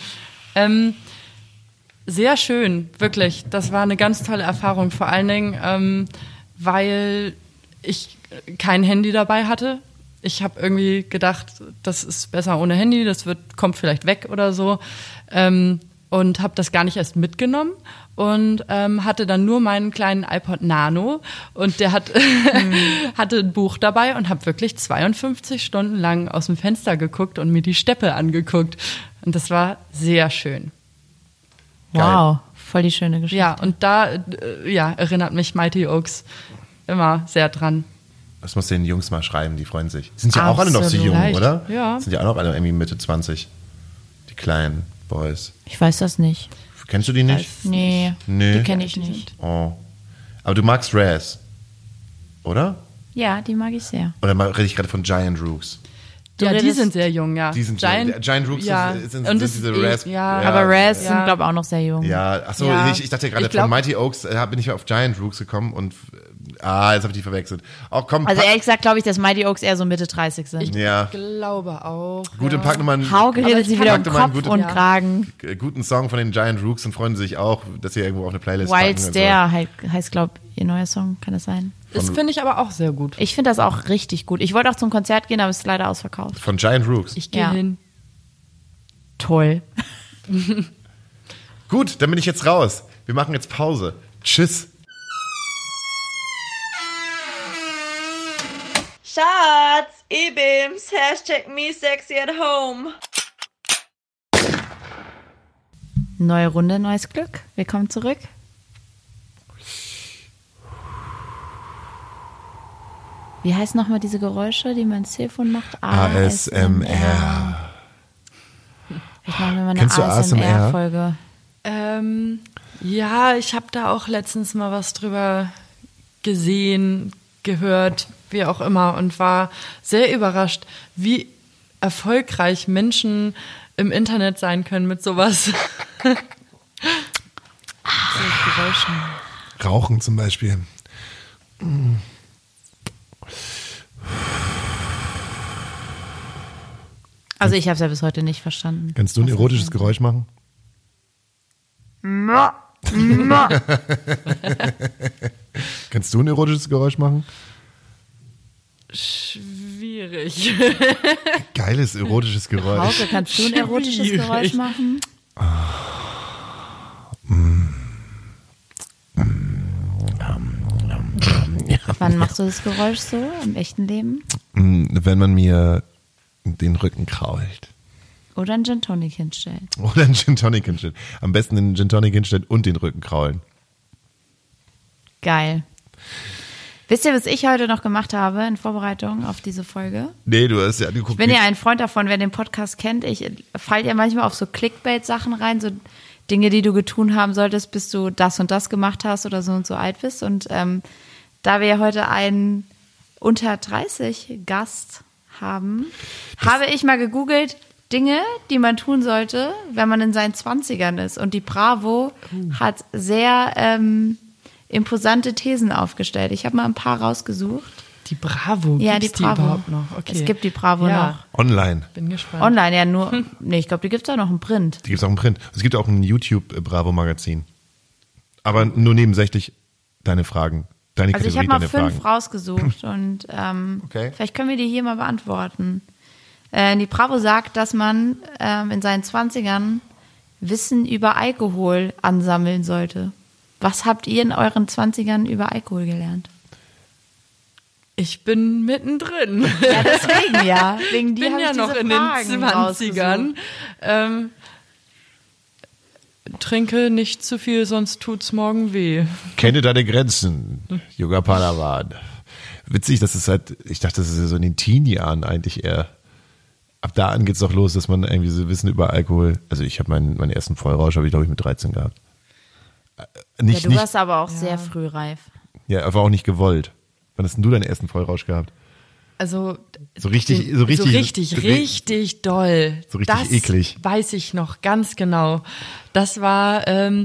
S4: Sehr schön, wirklich. Das war eine ganz tolle Erfahrung. Vor allen Dingen, weil ich kein Handy dabei hatte. Ich habe irgendwie gedacht, das ist besser ohne Handy, kommt vielleicht weg oder so. Und habe das gar nicht erst mitgenommen und hatte dann nur meinen kleinen iPod Nano und der hatte ein Buch dabei und habe wirklich 52 Stunden lang aus dem Fenster geguckt und mir die Steppe angeguckt. Und das war sehr schön.
S2: Wow, voll die schöne Geschichte.
S4: Ja, und da erinnert mich Mighty Oaks immer sehr dran.
S3: Das muss den Jungs mal schreiben, die freuen sich. Sind ja auch alle noch so
S2: Absolut.
S3: jung,
S4: Leicht.
S3: oder?
S4: Ja.
S3: Sind ja auch noch alle irgendwie Mitte 20. Die kleinen Boys.
S2: Ich weiß das nicht.
S3: Kennst du die nicht?
S2: Nee,
S3: Nee.
S2: die kenne ich nicht.
S3: Oh. Aber du magst Raz, oder?
S2: Ja, die mag ich sehr.
S3: Oder rede ich gerade von Giant Rooks?
S4: Ja, die
S2: redest-
S4: sind sehr jung, ja.
S3: Die sind Giant Rooks
S4: ja.
S3: sind
S4: Und
S3: diese Raz.
S4: ja.
S2: Aber Raz
S4: Ja.
S2: sind, glaube ich, auch noch sehr jung.
S3: Ja, achso,
S4: Ja.
S3: ich dachte gerade,
S4: Ich glaub-
S3: von Mighty Oaks bin ich auf Giant Rooks gekommen und jetzt habe ich die verwechselt. Oh, komm,
S2: Also ehrlich gesagt glaube ich, dass Mighty Oaks eher so Mitte 30 sind.
S3: ja.
S4: Glaube auch.
S3: Gut, dann pack nochmal einen
S2: Hauke redet sie wieder um
S3: packte mal einen
S2: Kopf
S3: guten-
S2: und Kragen.
S3: guten Song von den Giant Rooks und freuen sich auch, dass sie irgendwo auf eine Playlist packen.
S2: Wild
S3: und so.
S2: Stare heißt, glaube ich, ihr neuer Song, kann das sein?
S4: Das finde ich aber auch sehr gut.
S2: Ich finde das auch richtig gut. Ich wollte auch zum Konzert gehen, aber es ist leider ausverkauft.
S3: Von Giant Rooks.
S4: Ich gehe
S2: Ja.
S4: hin.
S2: Toll.
S3: Gut, dann bin ich jetzt raus. Wir machen jetzt Pause. Tschüss.
S7: Schatz, E-Beams, #MeSexyAtHome.
S2: Neue Runde, neues Glück. Willkommen zurück. Wie heißen nochmal diese Geräusche, die man ins Telefon macht?
S3: ASMR.
S2: Ich mache mir mal eine
S3: Kennst du
S2: ASMR-Folge.
S4: Ja, ich habe da auch letztens mal was drüber gesehen, gehört, wie auch immer, und war sehr überrascht, wie erfolgreich Menschen im Internet sein können mit sowas. So Geräuschen.
S3: Rauchen zum Beispiel.
S2: Also ich habe es ja bis heute nicht verstanden.
S3: Kannst du ein erotisches Geräusch machen? Kannst du ein erotisches Geräusch machen?
S4: Schwierig. Schwierig.
S3: Geiles erotisches Geräusch.
S2: Hauke, kannst du ein erotisches
S4: Schwierig.
S2: Geräusch machen? Wann machst du das Geräusch so im echten Leben?
S3: Wenn man mir den Rücken krault.
S2: Oder ein Gin Tonic hinstellt?
S3: Oder einen Gin Tonic hinstellt. Am besten den Gin Tonic hinstellt und den Rücken kraulen.
S2: Geil. Wisst ihr, was ich heute noch gemacht habe in Vorbereitung auf diese Folge?
S3: Nee, du hast ja angeguckt.
S2: Ich bin ja ein Freund davon, wer den Podcast kennt. Ich falle ja manchmal auf so Clickbait-Sachen rein, so Dinge, die du getun haben solltest, bis du das und das gemacht hast oder so und so alt bist. Und da wir ja heute einen unter 30 Gast haben, habe ich mal gegoogelt, Dinge, die man tun sollte, wenn man in seinen 20ern ist. Und die Bravo hat sehr imposante Thesen aufgestellt. Ich habe mal ein paar rausgesucht.
S4: Die Bravo,
S2: Ja,
S4: gibt's
S2: die Bravo.
S4: überhaupt noch? Okay.
S2: Es gibt die Bravo
S4: Ja.
S2: noch.
S3: Online.
S4: Bin gespannt.
S2: Online, ja, nur. Nee, ich glaube, die gibt es auch noch im Print.
S3: Die gibt es auch im Print. Es gibt auch ein YouTube-Bravo-Magazin. Aber nur nebensächlich deine Fragen. Deine
S2: Also ich
S3: Kategorie,
S2: habe mal
S3: deine
S2: 5
S3: Fragen.
S2: rausgesucht und
S3: Okay.
S2: vielleicht können wir die hier mal beantworten. Die Bravo sagt, dass man in seinen 20ern Wissen über Alkohol ansammeln sollte. Was habt ihr in euren 20ern über Alkohol gelernt?
S4: Ich bin mittendrin.
S2: Ja, deswegen ja. Wegen
S4: Ich
S2: dir
S4: bin
S2: habe
S4: ja
S2: ich
S4: noch
S2: diese
S4: in den
S2: Fragen
S4: 20ern.
S2: rausgesucht.
S4: Trinke nicht zu viel, sonst tut's morgen weh.
S3: Kenne deine Grenzen, junger Padawan. Witzig, das ist halt, ich dachte, das ist ja so in den Teen-Jahren eigentlich eher. Ab da an geht's doch los, dass man irgendwie so Wissen über Alkohol. Also ich habe meinen ersten Vollrausch, habe ich glaube ich mit 13 gehabt.
S2: Ja, du warst aber auch sehr früh reif.
S3: Ja, aber auch nicht gewollt. Wann hast denn du deinen ersten Vollrausch gehabt?
S4: Also
S3: So richtig
S4: richtig doll.
S3: So richtig
S4: das
S3: eklig.
S4: Weiß ich noch ganz genau. Das war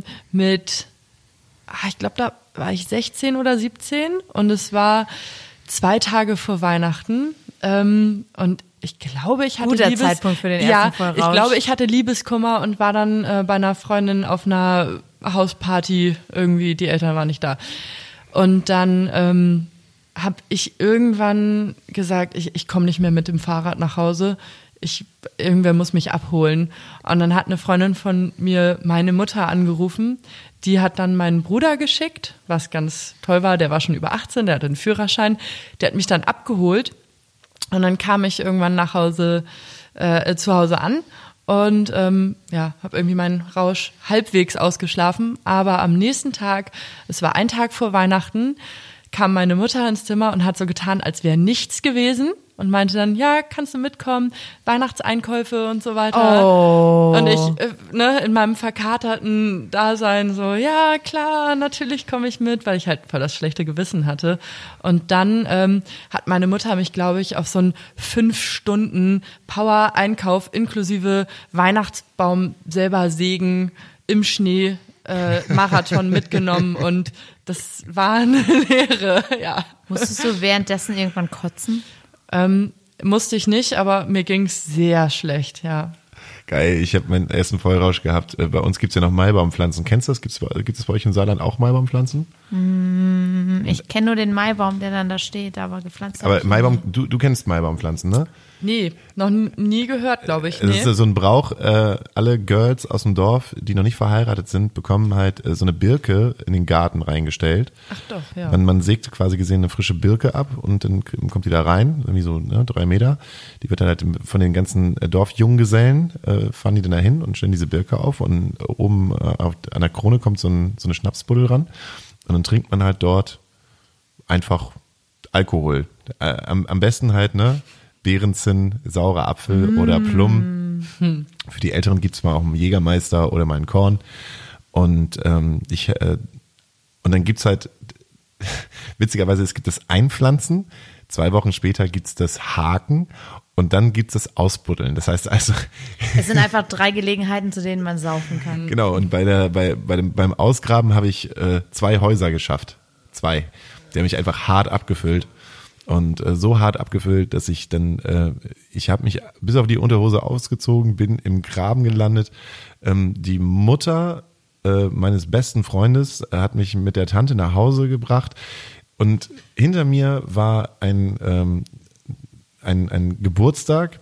S4: ich glaube, da war ich 16 oder 17 und es war 2 Tage vor Weihnachten und ich glaube, ich hatte
S2: Guter Zeitpunkt für den ersten Vollrausch.
S4: Ich glaube, ich hatte Liebeskummer und war dann bei einer Freundin auf einer Hausparty irgendwie, die Eltern waren nicht da. Und dann habe ich irgendwann gesagt, ich komme nicht mehr mit dem Fahrrad nach Hause. Irgendwer muss mich abholen. Und dann hat eine Freundin von mir meine Mutter angerufen. Die hat dann meinen Bruder geschickt, was ganz toll war. Der war schon über 18, der hatte einen Führerschein. Der hat mich dann abgeholt. Und dann kam ich irgendwann nach Hause, zu Hause an und habe irgendwie meinen Rausch halbwegs ausgeschlafen. Aber am nächsten Tag, es war ein Tag vor Weihnachten, kam meine Mutter ins Zimmer und hat so getan, als wäre nichts gewesen und meinte dann, ja, kannst du mitkommen, Weihnachtseinkäufe und so weiter.
S2: Oh.
S4: Und ich in meinem verkaterten Dasein so, ja, klar, natürlich komme ich mit, weil ich halt voll das schlechte Gewissen hatte. Und dann hat meine Mutter mich, glaube ich, auf so einen 5 Stunden Power-Einkauf inklusive Weihnachtsbaum selber sägen im Schnee Marathon mitgenommen und das war eine Lehre, ja.
S2: Musstest du währenddessen irgendwann kotzen?
S4: Musste ich nicht, aber mir ging's sehr schlecht, ja.
S3: Geil, ich habe meinen ersten Vollrausch gehabt. Bei uns gibt's ja noch Maibaumpflanzen. Kennst du das? Gibt es bei euch in Saarland auch Maibaumpflanzen?
S2: Ich kenne nur den Maibaum, der dann da steht, aber gepflanzt.
S3: Aber
S2: hab ich
S3: Maibaum, du kennst Maibaumpflanzen, ne?
S4: Nee, noch nie gehört, glaube ich.
S3: Das
S4: Nee.
S3: ist so ein Brauch, alle Girls aus dem Dorf, die noch nicht verheiratet sind, bekommen halt so eine Birke in den Garten reingestellt.
S4: Ach doch, ja.
S3: Man sägt quasi gesehen eine frische Birke ab und dann kommt die da rein, irgendwie so 3 Meter. Die wird dann halt von den ganzen Dorfjunggesellen, fahren die dann da hin und stellen diese Birke auf und oben an der Krone kommt so eine Schnapsbuddel ran und dann trinkt man halt dort einfach Alkohol. Am besten halt, Beerenzinn, saurer Apfel oder Plum. Für die Älteren gibt's mal auch einen Jägermeister oder mal einen Korn. Und und dann gibt's halt, witzigerweise, es gibt das Einpflanzen, 2 Wochen später gibt's das Haken und dann gibt's das Ausbuddeln. Das heißt also,
S2: Es sind einfach 3 Gelegenheiten, zu denen man saufen kann.
S3: genau, und beim Ausgraben habe ich 2 Häuser geschafft. 2. Die haben mich einfach hart abgefüllt. Und so hart abgefüllt, dass ich dann, ich habe mich bis auf die Unterhose ausgezogen, bin im Graben gelandet. Die Mutter meines besten Freundes hat mich mit der Tante nach Hause gebracht und hinter mir war ein ein Geburtstag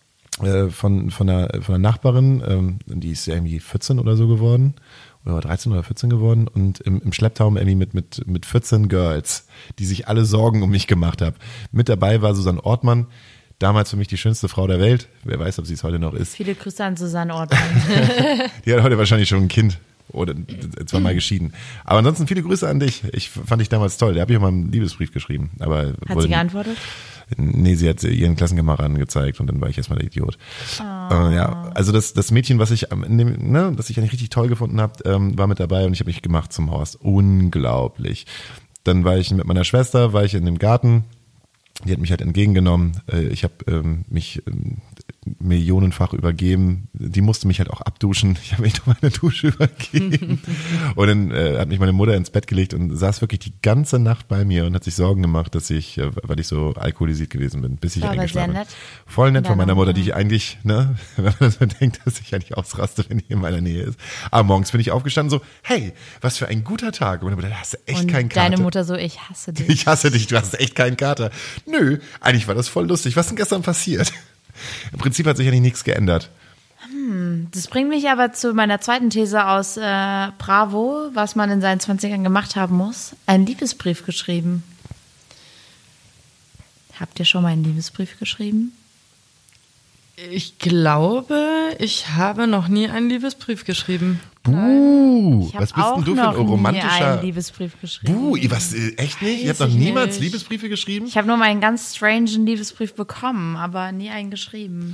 S3: von einer Nachbarin, die ist irgendwie 14 oder so geworden, oder 13 oder 14 geworden, und im Schlepptau irgendwie mit 14 Girls, die sich alle Sorgen um mich gemacht haben. Mit dabei war Susanne Ortmann, damals für mich die schönste Frau der Welt. Wer weiß, ob sie es heute noch ist.
S2: Viele Grüße an Susanne Ortmann.
S3: Die hat heute wahrscheinlich schon ein Kind. Oder zweimal geschieden. Aber ansonsten viele Grüße an dich. Fand ich damals toll. Da habe ich auch mal einen Liebesbrief geschrieben. Aber
S2: hat sie geantwortet?
S3: Nee, sie hat ihren Klassenkameraden gezeigt und dann war ich erstmal der Idiot. Ja, also das Mädchen, das ich eigentlich richtig toll gefunden habe, war mit dabei und ich habe mich gemacht zum Horst. Unglaublich. Dann war ich mit meiner Schwester, in dem Garten. Die hat mich halt entgegengenommen. Ich habe mich millionenfach übergeben. Die musste mich halt auch abduschen. Ich habe mich durch meine Dusche übergeben. Und dann hat mich meine Mutter ins Bett gelegt und saß wirklich die ganze Nacht bei mir und hat sich Sorgen gemacht, dass weil ich so alkoholisiert gewesen bin, bis ich eingeschlafen bin. Voll nett von meiner Mutter, die ich eigentlich, wenn man so denkt, dass ich eigentlich ausraste, wenn die in meiner Nähe ist. Aber morgens bin ich aufgestanden so, hey, was für ein guter Tag. Und meine Mutter, hast du echt keinen Kater?
S2: Deine Mutter so, ich hasse dich.
S3: Ich hasse dich, du hast echt keinen Kater. Nö, eigentlich war das voll lustig. Was ist denn gestern passiert? Im Prinzip hat sich ja nichts geändert.
S2: Das bringt mich aber zu meiner zweiten These aus Bravo, was man in seinen 20ern gemacht haben muss. Einen Liebesbrief geschrieben. Habt ihr schon mal einen Liebesbrief geschrieben?
S4: Ich glaube, ich habe noch nie einen Liebesbrief geschrieben.
S3: Was bist denn du für ein romantischer...
S2: Ich habe einen Liebesbrief geschrieben.
S3: Was, echt nicht? Ihr habt noch niemals Liebesbriefe geschrieben?
S2: Ich habe nur mal einen ganz strangen Liebesbrief bekommen, aber nie einen geschrieben.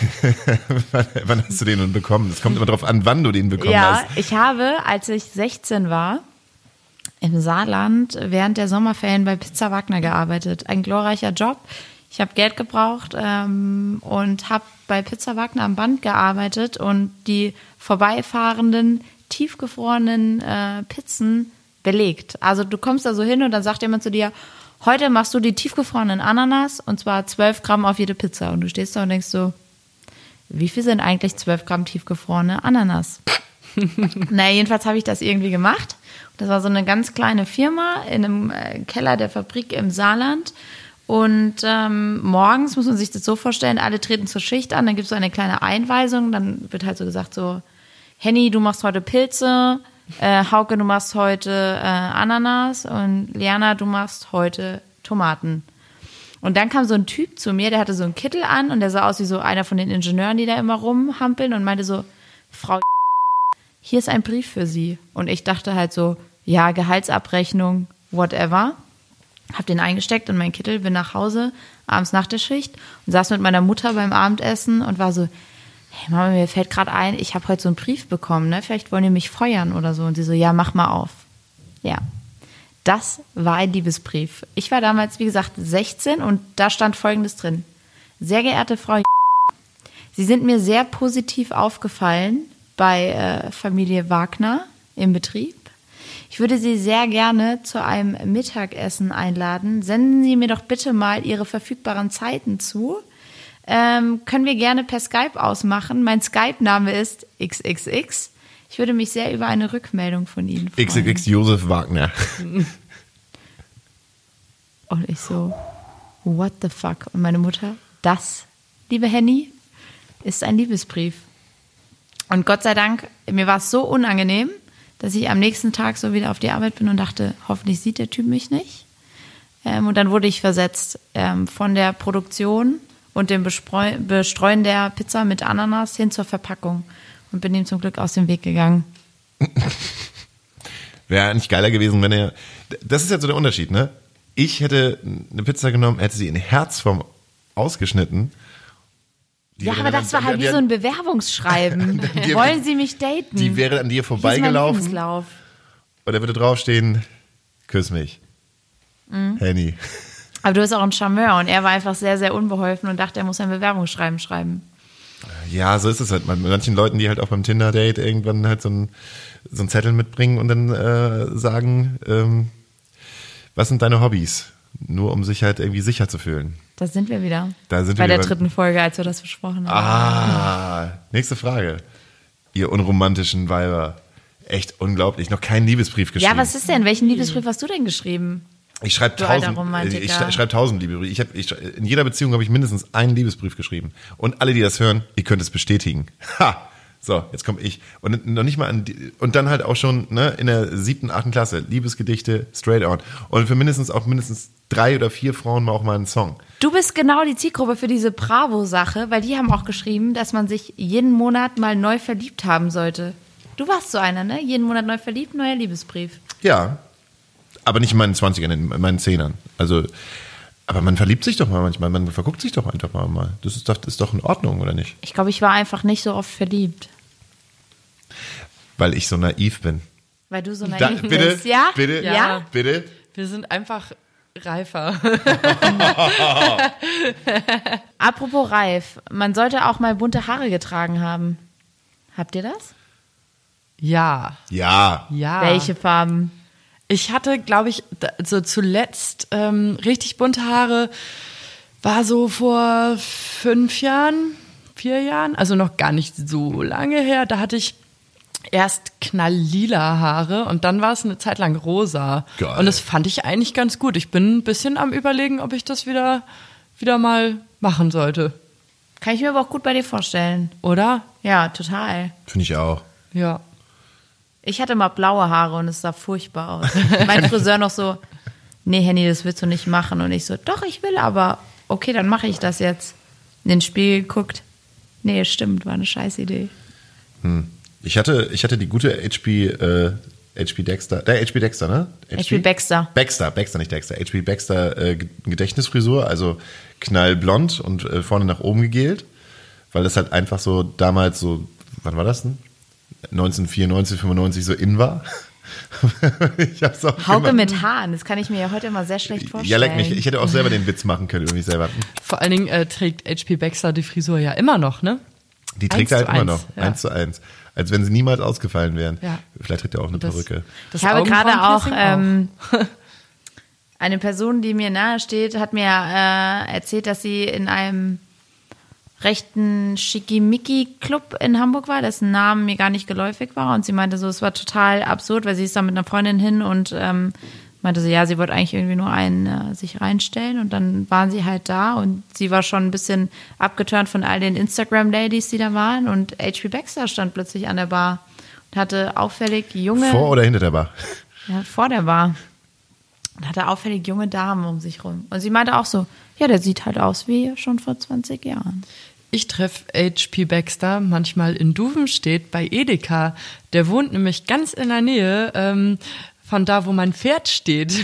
S3: Wann hast du den nun bekommen? Es kommt immer drauf an, wann du den bekommen hast.
S2: Ja, ich habe, als ich 16 war, im Saarland während der Sommerferien bei Pizza Wagner gearbeitet. Ein glorreicher Job. Ich habe Geld gebraucht und habe bei Pizza Wagner am Band gearbeitet und die vorbeifahrenden, tiefgefrorenen Pizzen belegt. Also du kommst da so hin und dann sagt jemand zu dir, heute machst du die tiefgefrorenen Ananas und zwar 12 Gramm auf jede Pizza. Und du stehst da und denkst so, wie viel sind eigentlich 12 Gramm tiefgefrorene Ananas? Naja, jedenfalls habe ich das irgendwie gemacht. Das war so eine ganz kleine Firma in einem Keller der Fabrik im Saarland. Und morgens muss man sich das so vorstellen, alle treten zur Schicht an, dann gibt es so eine kleine Einweisung, dann wird halt so gesagt so, Henny, du machst heute Pilze, Hauke, du machst heute Ananas und Liana, du machst heute Tomaten. Und dann kam so ein Typ zu mir, der hatte so einen Kittel an und der sah aus wie so einer von den Ingenieuren, die da immer rumhampeln und meinte so, Frau, hier ist ein Brief für Sie. Und ich dachte halt so, ja, Gehaltsabrechnung, whatever. Hab den eingesteckt in meinen Kittel, bin nach Hause, abends nach der Schicht und saß mit meiner Mutter beim Abendessen und war so, hey Mama, mir fällt gerade ein, ich habe heute so einen Brief bekommen, ne? Vielleicht wollen die mich feuern oder so. Und sie so, ja, mach mal auf. Ja, das war ein Liebesbrief. Ich war damals, wie gesagt, 16 und da stand Folgendes drin. Sehr geehrte Frau, Sie sind mir sehr positiv aufgefallen bei Familie Wagner im Betrieb. Ich würde Sie sehr gerne zu einem Mittagessen einladen. Senden Sie mir doch bitte mal Ihre verfügbaren Zeiten zu. Können wir gerne per Skype ausmachen. Mein Skype-Name ist XXX. Ich würde mich sehr über eine Rückmeldung von Ihnen freuen.
S3: XXX Josef Wagner.
S2: Und ich so, what the fuck? Und meine Mutter, das, liebe Henny, ist ein Liebesbrief. Und Gott sei Dank, mir war es so unangenehm, dass ich am nächsten Tag so wieder auf die Arbeit bin und dachte, hoffentlich sieht der Typ mich nicht. Und dann wurde ich versetzt von der Produktion und dem Bestreuen der Pizza mit Ananas hin zur Verpackung und bin ihm zum Glück aus dem Weg gegangen.
S3: Wäre eigentlich geiler gewesen, wenn er... Das ist ja so der Unterschied, ne? Ich hätte eine Pizza genommen, hätte sie in Herzform ausgeschnitten.
S2: Ja, aber das war halt wie so ein Bewerbungsschreiben. Wollen Sie mich daten?
S3: Die wäre an dir vorbeigelaufen. Und da würde draufstehen, küss mich. Henny.
S2: Aber du bist auch ein Charmeur und er war einfach sehr, sehr unbeholfen und dachte, er muss ein Bewerbungsschreiben schreiben.
S3: Ja, so ist es halt. Mit manchen Leuten, die halt auch beim Tinder-Date irgendwann halt so einen Zettel mitbringen und dann sagen, was sind deine Hobbys? Nur um sich halt irgendwie sicher zu fühlen.
S2: Da sind wir wieder.
S3: Da sind
S2: bei
S3: wir
S2: der dritten Folge, als wir das besprochen haben.
S3: Nächste Frage. Ihr unromantischen Weiber. Echt unglaublich. Noch keinen Liebesbrief geschrieben.
S2: Ja, was ist denn? Welchen Liebesbrief hast du denn geschrieben?
S3: Ich schreibe
S2: Du alter
S3: 1000,
S2: Romantiker.
S3: ich schreibe 1000 Liebesbriefe. In jeder Beziehung habe ich mindestens einen Liebesbrief geschrieben. Und alle, die das hören, ihr könnt es bestätigen. Ha! So, jetzt komme ich. Und noch nicht mal und dann halt auch schon, ne, in der 7., 8. Klasse. Liebesgedichte, straight on. Und für mindestens 3 oder 4 Frauen auch mal einen Song.
S2: Du bist genau die Zielgruppe für diese Bravo-Sache, weil die haben auch geschrieben, dass man sich jeden Monat mal neu verliebt haben sollte. Du warst so einer, ne? Jeden Monat neu verliebt, neuer Liebesbrief.
S3: Ja. Aber nicht in meinen 20ern, in meinen 10ern. Also, aber man verliebt sich doch mal manchmal, man verguckt sich doch einfach mal. Das ist doch in Ordnung, oder nicht?
S2: Ich glaube, ich war einfach nicht so oft verliebt.
S3: Weil ich so naiv bin.
S2: Weil du so naiv
S3: Bitte,
S2: bist, ja?
S3: bitte,
S2: Ja?
S3: bitte.
S4: Wir sind einfach reifer.
S2: Apropos reif, man sollte auch mal bunte Haare getragen haben. Habt ihr das?
S4: Ja.
S3: Ja.
S2: Welche Farben?
S4: Ich hatte, glaube ich, so zuletzt richtig bunte Haare, war so vor 4 Jahren, also noch gar nicht so lange her. Da hatte ich erst knalllila Haare und dann war es eine Zeit lang rosa.
S3: Geil.
S4: Und das fand ich eigentlich ganz gut. Ich bin ein bisschen am Überlegen, ob ich das wieder mal machen sollte.
S2: Kann ich mir aber auch gut bei dir vorstellen.
S4: Oder?
S2: Ja, total.
S3: Finde ich auch.
S4: Ja.
S2: Ich hatte mal blaue Haare und es sah furchtbar aus. Mein Friseur noch so, nee, Henny, das willst du nicht machen. Und ich so, doch, ich will aber. Okay, dann mache ich das jetzt. In den Spiegel geguckt. Nee, stimmt, war eine scheiß Idee.
S3: Ich hatte die gute HP Dexter, HP Dexter, ne?
S2: HP Baxter.
S3: Baxter, nicht Dexter. HP Baxter Gedächtnisfrisur, also knallblond und vorne nach oben gegelt, weil das halt einfach so damals so, wann war das denn? 1994, 95 so in war. Ich hab's auch
S2: Hauke
S3: gemacht.
S2: mit Haaren, das kann ich mir ja heute immer sehr schlecht vorstellen.
S3: Ja, leck mich. Ich hätte auch selber den Witz machen können über mich selber.
S4: Vor allen Dingen trägt HP Baxter die Frisur ja immer noch, ne?
S3: Die trägt er halt
S4: 1:1,
S3: immer noch,
S4: ja.
S3: 1:1. Als wenn sie niemals ausgefallen wären.
S4: Ja.
S3: Vielleicht trägt er auch eine Perücke.
S2: Ich habe gerade auch
S4: Augenbrauenpiercing
S2: eine Person, die mir nahe steht, hat mir erzählt, dass sie in einem rechten Schickimicki-Club in Hamburg war, dessen Namen mir gar nicht geläufig war. Und sie meinte so, es war total absurd, weil sie ist da mit einer Freundin hin und meinte so, ja, sie wollte eigentlich irgendwie nur einen sich reinstellen. Und dann waren sie halt da und sie war schon ein bisschen abgeturnt von all den Instagram-Ladies, die da waren. Und HP Baxter stand plötzlich an der Bar und hatte auffällig junge...
S3: Vor oder hinter der Bar?
S2: Ja, vor der Bar. Und hatte auffällig junge Damen um sich rum. Und sie meinte auch so, ja, der sieht halt aus wie schon vor 20 Jahren.
S4: Ich treffe HP Baxter manchmal in Duvenstedt bei Edeka. Der wohnt nämlich ganz in der Nähe von da, wo mein Pferd steht.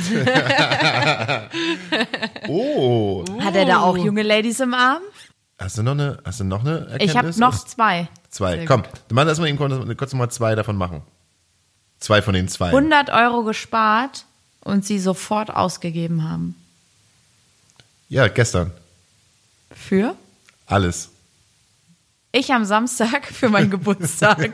S3: Oh.
S2: Hat er da auch junge Ladies im Arm?
S3: Hast du noch eine Erkenntnis?
S2: Ich habe noch 2.
S3: 2. Komm, lass mal eben kurz mal 2 davon machen. 2 von den 2.
S2: 100 € gespart und sie sofort ausgegeben haben.
S3: Ja, gestern.
S2: Für?
S3: Alles.
S2: Ich am Samstag für meinen Geburtstag.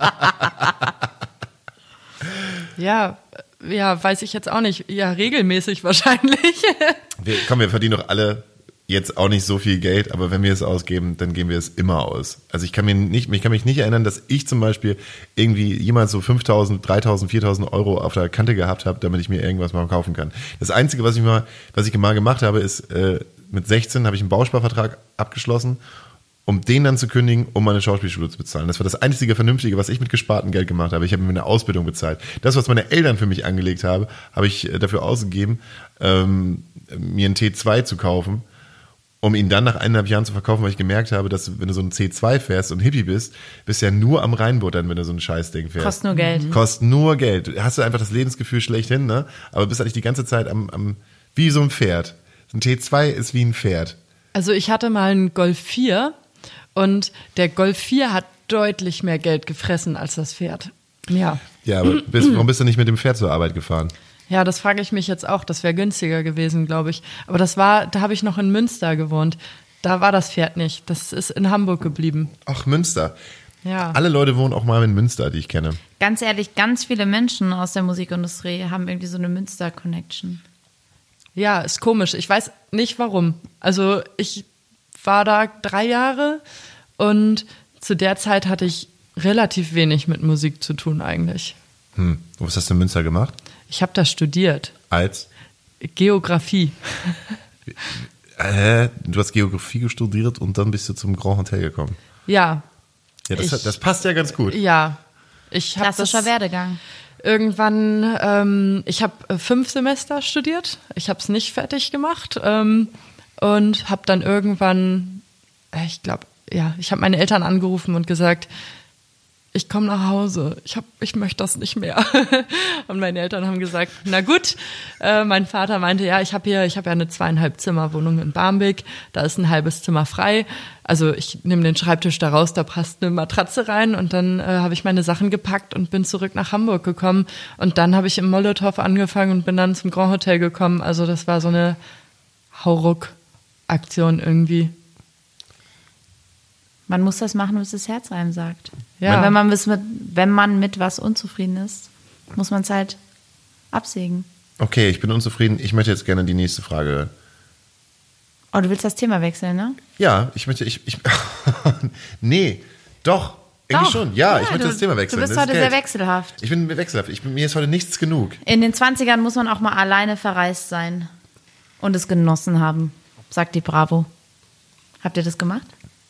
S4: Ja, weiß ich jetzt auch nicht. Ja, regelmäßig wahrscheinlich.
S3: Wir verdienen doch alle jetzt auch nicht so viel Geld, aber wenn wir es ausgeben, dann geben wir es immer aus. Also ich kann mich nicht erinnern, dass ich zum Beispiel irgendwie jemals so 5.000, 3.000, 4.000 € auf der Kante gehabt habe, damit ich mir irgendwas mal kaufen kann. Das Einzige, was ich mal gemacht habe, ist, mit 16 habe ich einen Bausparvertrag abgeschlossen, um den dann zu kündigen, um meine Schauspielschule zu bezahlen. Das war das einzige Vernünftige, was ich mit gespartem Geld gemacht habe. Ich habe mir eine Ausbildung bezahlt. Das, was meine Eltern für mich angelegt haben, habe ich dafür ausgegeben, mir einen T2 zu kaufen, um ihn dann nach 1,5 Jahren zu verkaufen, weil ich gemerkt habe, dass wenn du so einen C2 fährst und Hippie bist du ja nur am Reinbuttern, wenn du so ein Scheißding fährst.
S2: Kostet nur Geld.
S3: Kostet nur Geld. Hast du einfach das Lebensgefühl schlechthin, ne? Aber bist eigentlich die ganze Zeit wie so ein Pferd. Ein T2 ist wie ein Pferd.
S4: Also ich hatte mal einen Golf 4 und der Golf 4 hat deutlich mehr Geld gefressen als das Pferd. Ja.
S3: Ja, aber warum bist du nicht mit dem Pferd zur Arbeit gefahren?
S4: Ja, das frage ich mich jetzt auch. Das wäre günstiger gewesen, glaube ich. Aber da habe ich noch in Münster gewohnt. Da war das Pferd nicht. Das ist in Hamburg geblieben.
S3: Ach, Münster.
S4: Ja.
S3: Alle Leute wohnen auch mal in Münster, die ich kenne.
S2: Ganz ehrlich, ganz viele Menschen aus der Musikindustrie haben irgendwie so eine Münster-Connection.
S4: Ja, ist komisch. Ich weiß nicht warum. Also ich war da 3 Jahre und zu der Zeit hatte ich relativ wenig mit Musik zu tun eigentlich.
S3: Was hast du in Münster gemacht?
S4: Ich habe da studiert.
S3: Als?
S4: Geografie.
S3: Du hast Geografie studiert und dann bist du zum Grand Hotel gekommen.
S4: Ja.
S3: Ja, das passt ja ganz gut.
S4: Ja. Ich habe
S2: Klassischer Werdegang.
S4: Irgendwann, ich habe 5 Semester studiert. Ich habe es nicht fertig gemacht und habe dann irgendwann, ich habe meine Eltern angerufen und gesagt, ich komme nach Hause, ich möchte das nicht mehr. Und meine Eltern haben gesagt, na gut. Mein Vater meinte, ja, ich habe ja eine 2,5 Zimmer Wohnung in Barmbek, da ist ein halbes Zimmer frei. Also ich nehme den Schreibtisch da raus, da passt eine Matratze rein und dann habe ich meine Sachen gepackt und bin zurück nach Hamburg gekommen. Und dann habe ich im Molotow angefangen und bin dann zum Grand Hotel gekommen. Also das war so eine Hauruck-Aktion irgendwie.
S2: Man muss das machen, was das Herz einem sagt.
S4: Ja.
S2: Und wenn man mit was unzufrieden ist, muss man es halt absägen.
S3: Okay, ich bin unzufrieden. Ich möchte jetzt gerne die nächste Frage hören.
S2: Oh, du willst das Thema wechseln, ne?
S3: Ja, nee, doch. Irgendwie schon. Ja, ich möchte das Thema wechseln.
S2: Du bist
S3: Das
S2: heute
S3: ist
S2: sehr
S3: Geld.
S2: wechselhaft.
S3: Ich bin wechselhaft. Mir ist heute nichts genug.
S2: In den 20ern muss man auch mal alleine verreist sein und es genossen haben, sagt die Bravo. Habt ihr das gemacht?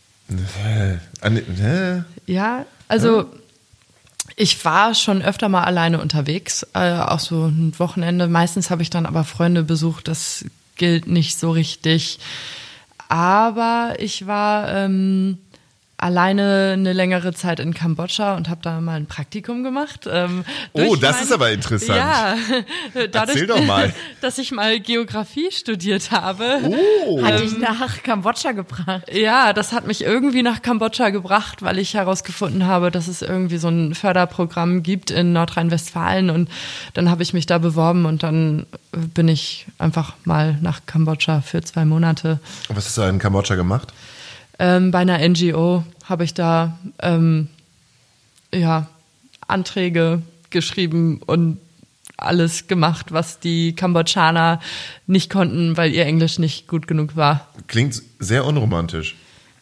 S4: Ja, also ich war schon öfter mal alleine unterwegs, auch so ein Wochenende. Meistens habe ich dann aber Freunde besucht, das gilt nicht so richtig. Aber ich war alleine eine längere Zeit in Kambodscha und habe da mal ein Praktikum gemacht.
S3: Das ist aber interessant.
S4: Ja, dadurch,
S3: Erzähl doch mal.
S4: dass ich mal Geografie studiert habe.
S2: Hat dich nach Kambodscha gebracht?
S4: Ja, das hat mich irgendwie nach Kambodscha gebracht, weil ich herausgefunden habe, dass es irgendwie so ein Förderprogramm gibt in Nordrhein-Westfalen und dann habe ich mich da beworben und dann bin ich einfach mal nach Kambodscha für 2 Monate.
S3: Und was hast du in Kambodscha gemacht?
S4: Bei einer NGO habe ich da Anträge geschrieben und alles gemacht, was die Kambodschaner nicht konnten, weil ihr Englisch nicht gut genug war.
S3: Klingt sehr unromantisch.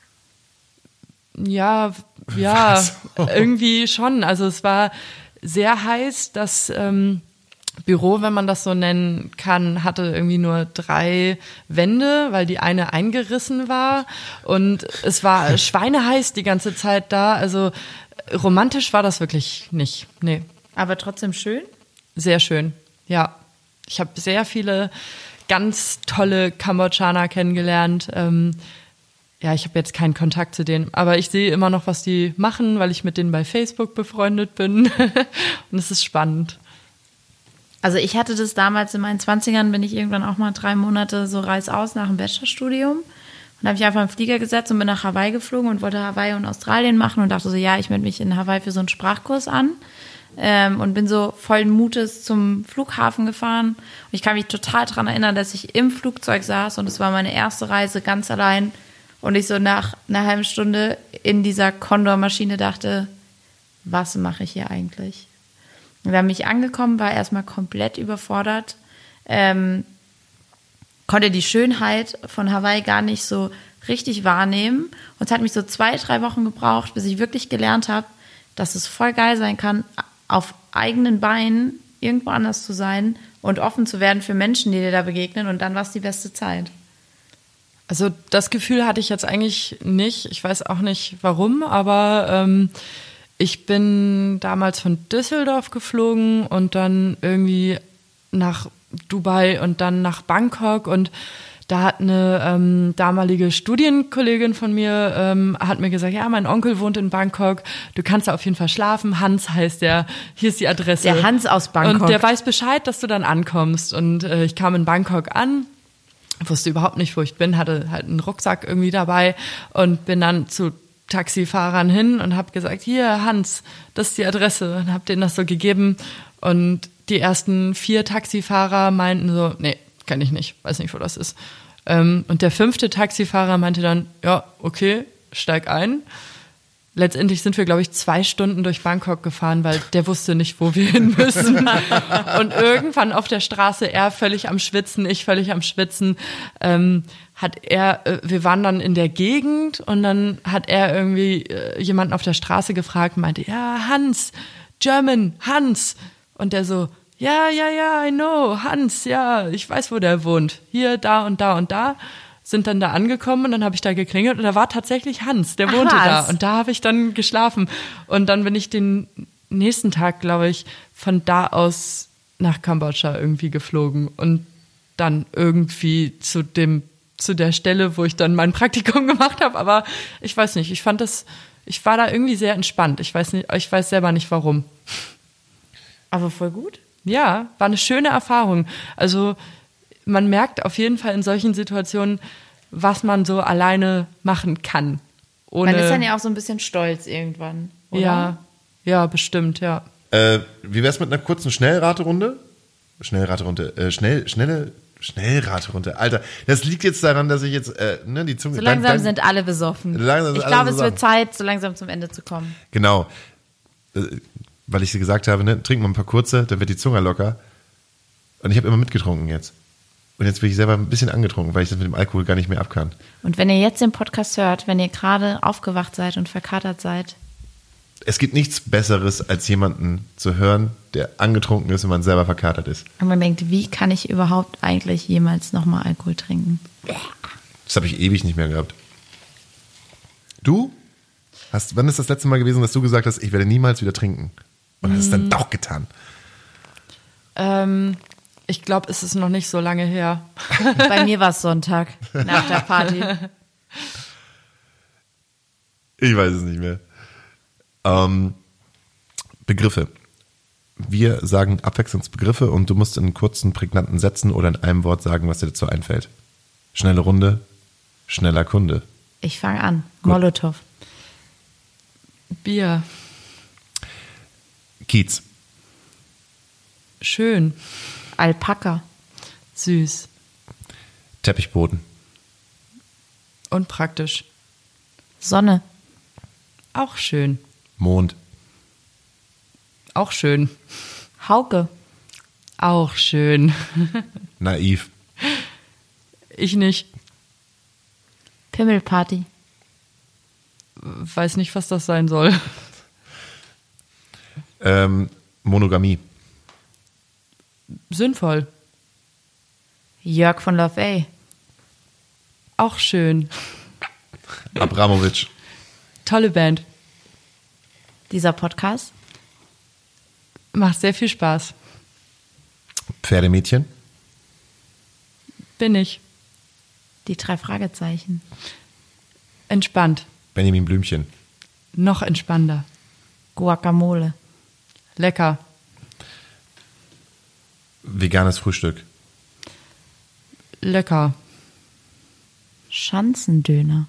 S4: Ja, irgendwie schon. Also es war sehr heiß. Das Büro, wenn man das so nennen kann, hatte irgendwie nur 3 Wände, weil die eine eingerissen war. Und es war schweineheiß die ganze Zeit da. Also romantisch war das wirklich nicht. Nee.
S2: Aber trotzdem schön?
S4: Sehr schön, ja. Ich habe sehr viele ganz tolle Kambodschaner kennengelernt. Ich habe jetzt keinen Kontakt zu denen, aber ich sehe immer noch, was die machen, weil ich mit denen bei Facebook befreundet bin. Und es ist spannend.
S2: Also ich hatte das damals in meinen 20ern, bin ich irgendwann auch mal 3 Monate so reißaus nach dem Bachelorstudium. Und habe ich einfach im Flieger gesetzt und bin nach Hawaii geflogen und wollte Hawaii und Australien machen und dachte so, ja, ich melde mich in Hawaii für so einen Sprachkurs an. Und bin so vollen Mutes zum Flughafen gefahren. Und ich kann mich total daran erinnern, dass ich im Flugzeug saß und es war meine erste Reise ganz allein. Und ich so nach einer halben Stunde in dieser Condor-Maschine dachte, was mache ich hier eigentlich? Und dann bin ich angekommen, war erstmal komplett überfordert, konnte die Schönheit von Hawaii gar nicht so richtig wahrnehmen. Und es hat mich so 2-3 Wochen gebraucht, bis ich wirklich gelernt habe, dass es voll geil sein kann, auf eigenen Beinen irgendwo anders zu sein und offen zu werden für Menschen, die dir da begegnen. Und dann war es die beste Zeit.
S4: Also das Gefühl hatte ich jetzt eigentlich nicht. Ich weiß auch nicht warum, aber ich bin damals von Düsseldorf geflogen und dann irgendwie nach Dubai und dann nach Bangkok und da hat eine damalige Studienkollegin von mir hat mir gesagt, ja, mein Onkel wohnt in Bangkok, du kannst da auf jeden Fall schlafen. Hans heißt der, hier ist die Adresse.
S2: Der Hans aus Bangkok.
S4: Und der weiß Bescheid, dass du dann ankommst. Und ich kam in Bangkok an, wusste überhaupt nicht, wo ich bin, hatte halt einen Rucksack irgendwie dabei und bin dann zu Taxifahrern hin und habe gesagt, hier Hans, das ist die Adresse und habe denen das so gegeben und die ersten 4 Taxifahrer meinten so, nee, kenne ich nicht, weiß nicht, wo das ist. Und der 5. Taxifahrer meinte dann, ja, okay, steig ein. Letztendlich sind wir, glaube ich, 2 Stunden durch Bangkok gefahren, weil der wusste nicht, wo wir hin müssen. Und irgendwann auf der Straße, er völlig am Schwitzen, ich völlig am Schwitzen, wir waren dann in der Gegend und dann hat er irgendwie jemanden auf der Straße gefragt und meinte, ja, Hans, German, Hans. Und der so, ja, I know, Hans, ja, ich weiß, wo der wohnt. Hier, da und da und da. Sind dann da angekommen und dann habe ich da geklingelt und da war tatsächlich Hans, der wohnte da. Und da habe ich dann geschlafen. Und dann bin ich den nächsten Tag, glaube ich, von da aus nach Kambodscha irgendwie geflogen und dann irgendwie zu der Stelle, wo ich dann mein Praktikum gemacht habe. Aber ich weiß nicht, ich war da irgendwie sehr entspannt. Ich weiß selber nicht warum.
S2: Aber voll gut.
S4: Ja, war eine schöne Erfahrung. Also man merkt auf jeden Fall in solchen Situationen, was man so alleine machen kann.
S2: Man ist dann ja auch so ein bisschen stolz irgendwann, oder?
S4: Ja, bestimmt, ja.
S3: Wie wär's mit einer kurzen Schnellraterunde? Schnellraterunde. Alter, das liegt jetzt daran, dass ich jetzt die Zunge...
S2: So langsam sind alle besoffen. Ich glaube, es wird Zeit, so langsam zum Ende zu kommen.
S3: Genau. Weil ich sie gesagt habe, ne, trinken wir ein paar kurze, dann wird die Zunge locker. Und ich habe immer mitgetrunken jetzt. Und jetzt bin ich selber ein bisschen angetrunken, weil ich das mit dem Alkohol gar nicht mehr ab kann.
S2: Und wenn ihr jetzt den Podcast hört, wenn ihr gerade aufgewacht seid und verkatert seid.
S3: Es gibt nichts Besseres, als jemanden zu hören, der angetrunken ist, wenn man selber verkatert ist.
S2: Und man denkt, wie kann ich überhaupt eigentlich jemals nochmal Alkohol trinken?
S3: Das habe ich ewig nicht mehr gehabt. Du? Wann ist das letzte Mal gewesen, dass du gesagt hast, ich werde niemals wieder trinken? Und hast es dann doch getan?
S4: Ich glaube, es ist noch nicht so lange her.
S2: Bei mir war es Sonntag nach der Party.
S3: Ich weiß es nicht mehr. Begriffe. Wir sagen Abwechslungsbegriffe und du musst in kurzen, prägnanten Sätzen oder in einem Wort sagen, was dir dazu einfällt. Schnelle Runde, schneller Kunde.
S2: Ich fange an. Molotow.
S4: Bier.
S3: Kiez.
S4: Schön.
S2: Alpaka.
S4: Süß.
S3: Teppichboden.
S4: Und praktisch.
S2: Sonne.
S4: Auch schön.
S3: Mond.
S4: Auch schön.
S2: Hauke.
S4: Auch schön.
S3: Naiv.
S4: Ich nicht.
S2: Pimmelparty.
S4: Weiß nicht, was das sein soll.
S3: Monogamie.
S4: Sinnvoll.
S2: Jörg von Love A.
S4: Auch schön.
S3: Abramowitsch.
S4: Tolle Band.
S2: Dieser Podcast.
S4: Macht sehr viel Spaß.
S3: Pferdemädchen.
S4: Bin ich.
S2: Die 3 Fragezeichen.
S4: Entspannt.
S3: Benjamin Blümchen.
S4: Noch entspannter.
S2: Guacamole.
S4: Lecker.
S3: Veganes Frühstück.
S4: Lecker.
S2: Schanzendöner.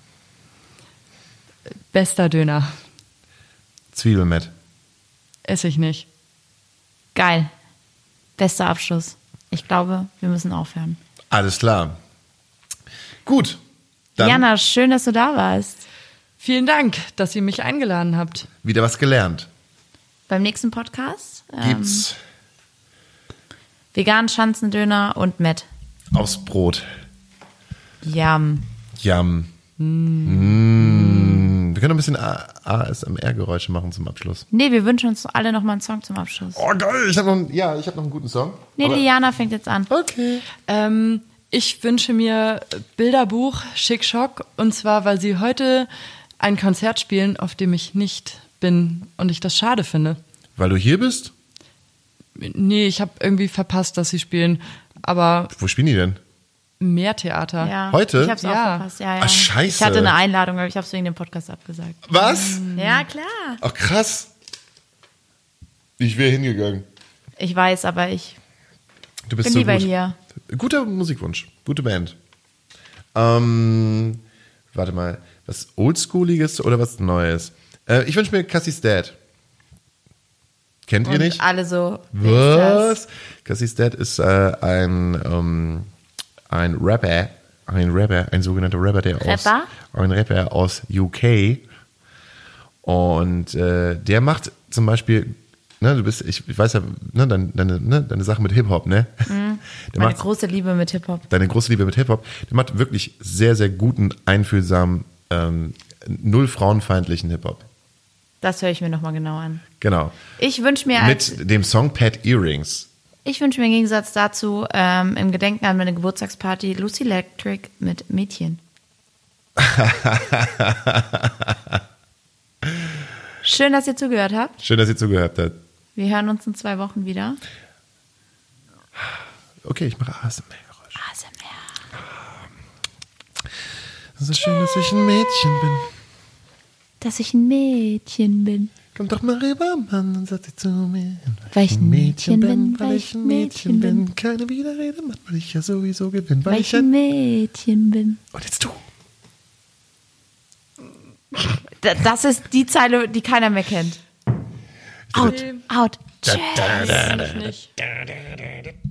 S4: Bester Döner.
S3: Zwiebelmett.
S4: Esse ich nicht.
S2: Geil. Bester Abschluss. Ich glaube, wir müssen aufhören.
S3: Alles klar. Gut. Dann
S2: Jana, schön, dass du da warst.
S4: Vielen Dank, dass ihr mich eingeladen habt.
S3: wieder was gelernt.
S2: Beim nächsten Podcast
S3: Gibt's
S2: veganen Schanzendöner und Met.
S3: aufs Brot.
S2: Yum.
S3: Yum. Wir können ein bisschen ASMR-Geräusche machen zum Abschluss.
S2: Nee, wir wünschen uns alle noch mal einen Song zum Abschluss.
S3: Oh, geil. Ich habe noch einen guten Song.
S2: Nee,
S3: Aber-
S2: Liana fängt jetzt an.
S3: Okay.
S4: Ich wünsche mir Bilderbuch Schick Schock, und zwar, weil sie heute ein Konzert spielen, auf dem ich nicht bin und ich das schade finde.
S3: Weil du hier bist?
S4: Nee, ich habe irgendwie verpasst, dass sie spielen, aber
S3: Wo spielen die denn?
S4: mehr Theater.
S2: Ja,
S3: Heute?
S2: Ich hab's auch
S4: Ja.
S2: verpasst. Ja, ja.
S3: Ach, scheiße.
S2: Ich hatte eine Einladung, aber ich hab's wegen dem Podcast abgesagt.
S3: Was?
S2: Ja, klar.
S3: Ach, krass. Ich wäre hingegangen.
S2: Ich weiß, aber ich
S3: Du bist
S2: bin
S3: so
S2: lieber
S3: gut.
S2: hier.
S3: Guter Musikwunsch. Gute Band. Warte mal. Was Oldschooliges oder was Neues? Ich wünsche mir Cassie's Dad. Kennt ihr
S2: Und
S3: nicht?
S2: alle so. wer ist
S3: Was? Cassie's Dad ist ein Rapper, ein sogenannter Rapper, ein Rapper aus UK. Und der macht zum Beispiel, ne, ich weiß ja, ne, deine Sache mit Hip-Hop, ne? Der
S2: Meine
S3: macht
S2: große Liebe mit Hip-Hop.
S3: deine große Liebe mit Hip-Hop. Der macht wirklich sehr, sehr guten, einfühlsamen, null frauenfeindlichen Hip-Hop.
S2: Das höre ich mir nochmal genau an.
S3: Genau.
S2: Ich wünsche mir als
S3: Mit dem Song Pet Earrings.
S2: Ich wünsche mir im Gegensatz dazu im Gedenken an meine Geburtstagsparty Lucy Electric mit Mädchen. Schön, dass ihr zugehört habt.
S3: Schön, dass ihr zugehört habt.
S2: Wir hören uns in 2 Wochen wieder.
S3: Okay, ich mache ASMR-Geräusche.
S2: ASMR.
S3: Es ist schön, dass ich ein Mädchen bin.
S2: Dass ich ein Mädchen bin.
S3: Komm doch mal rüber, Mann, und sag sie zu mir.
S2: Weil ich ein Mädchen bin,
S3: weil ich ein Mädchen bin. Keine Widerrede, Mann, weil ich ja sowieso gewinne.
S2: Weil ich ein Mädchen bin.
S3: Und jetzt du.
S2: Das ist die Zeile, die keiner mehr kennt. Out. Tschüss.
S4: Nicht.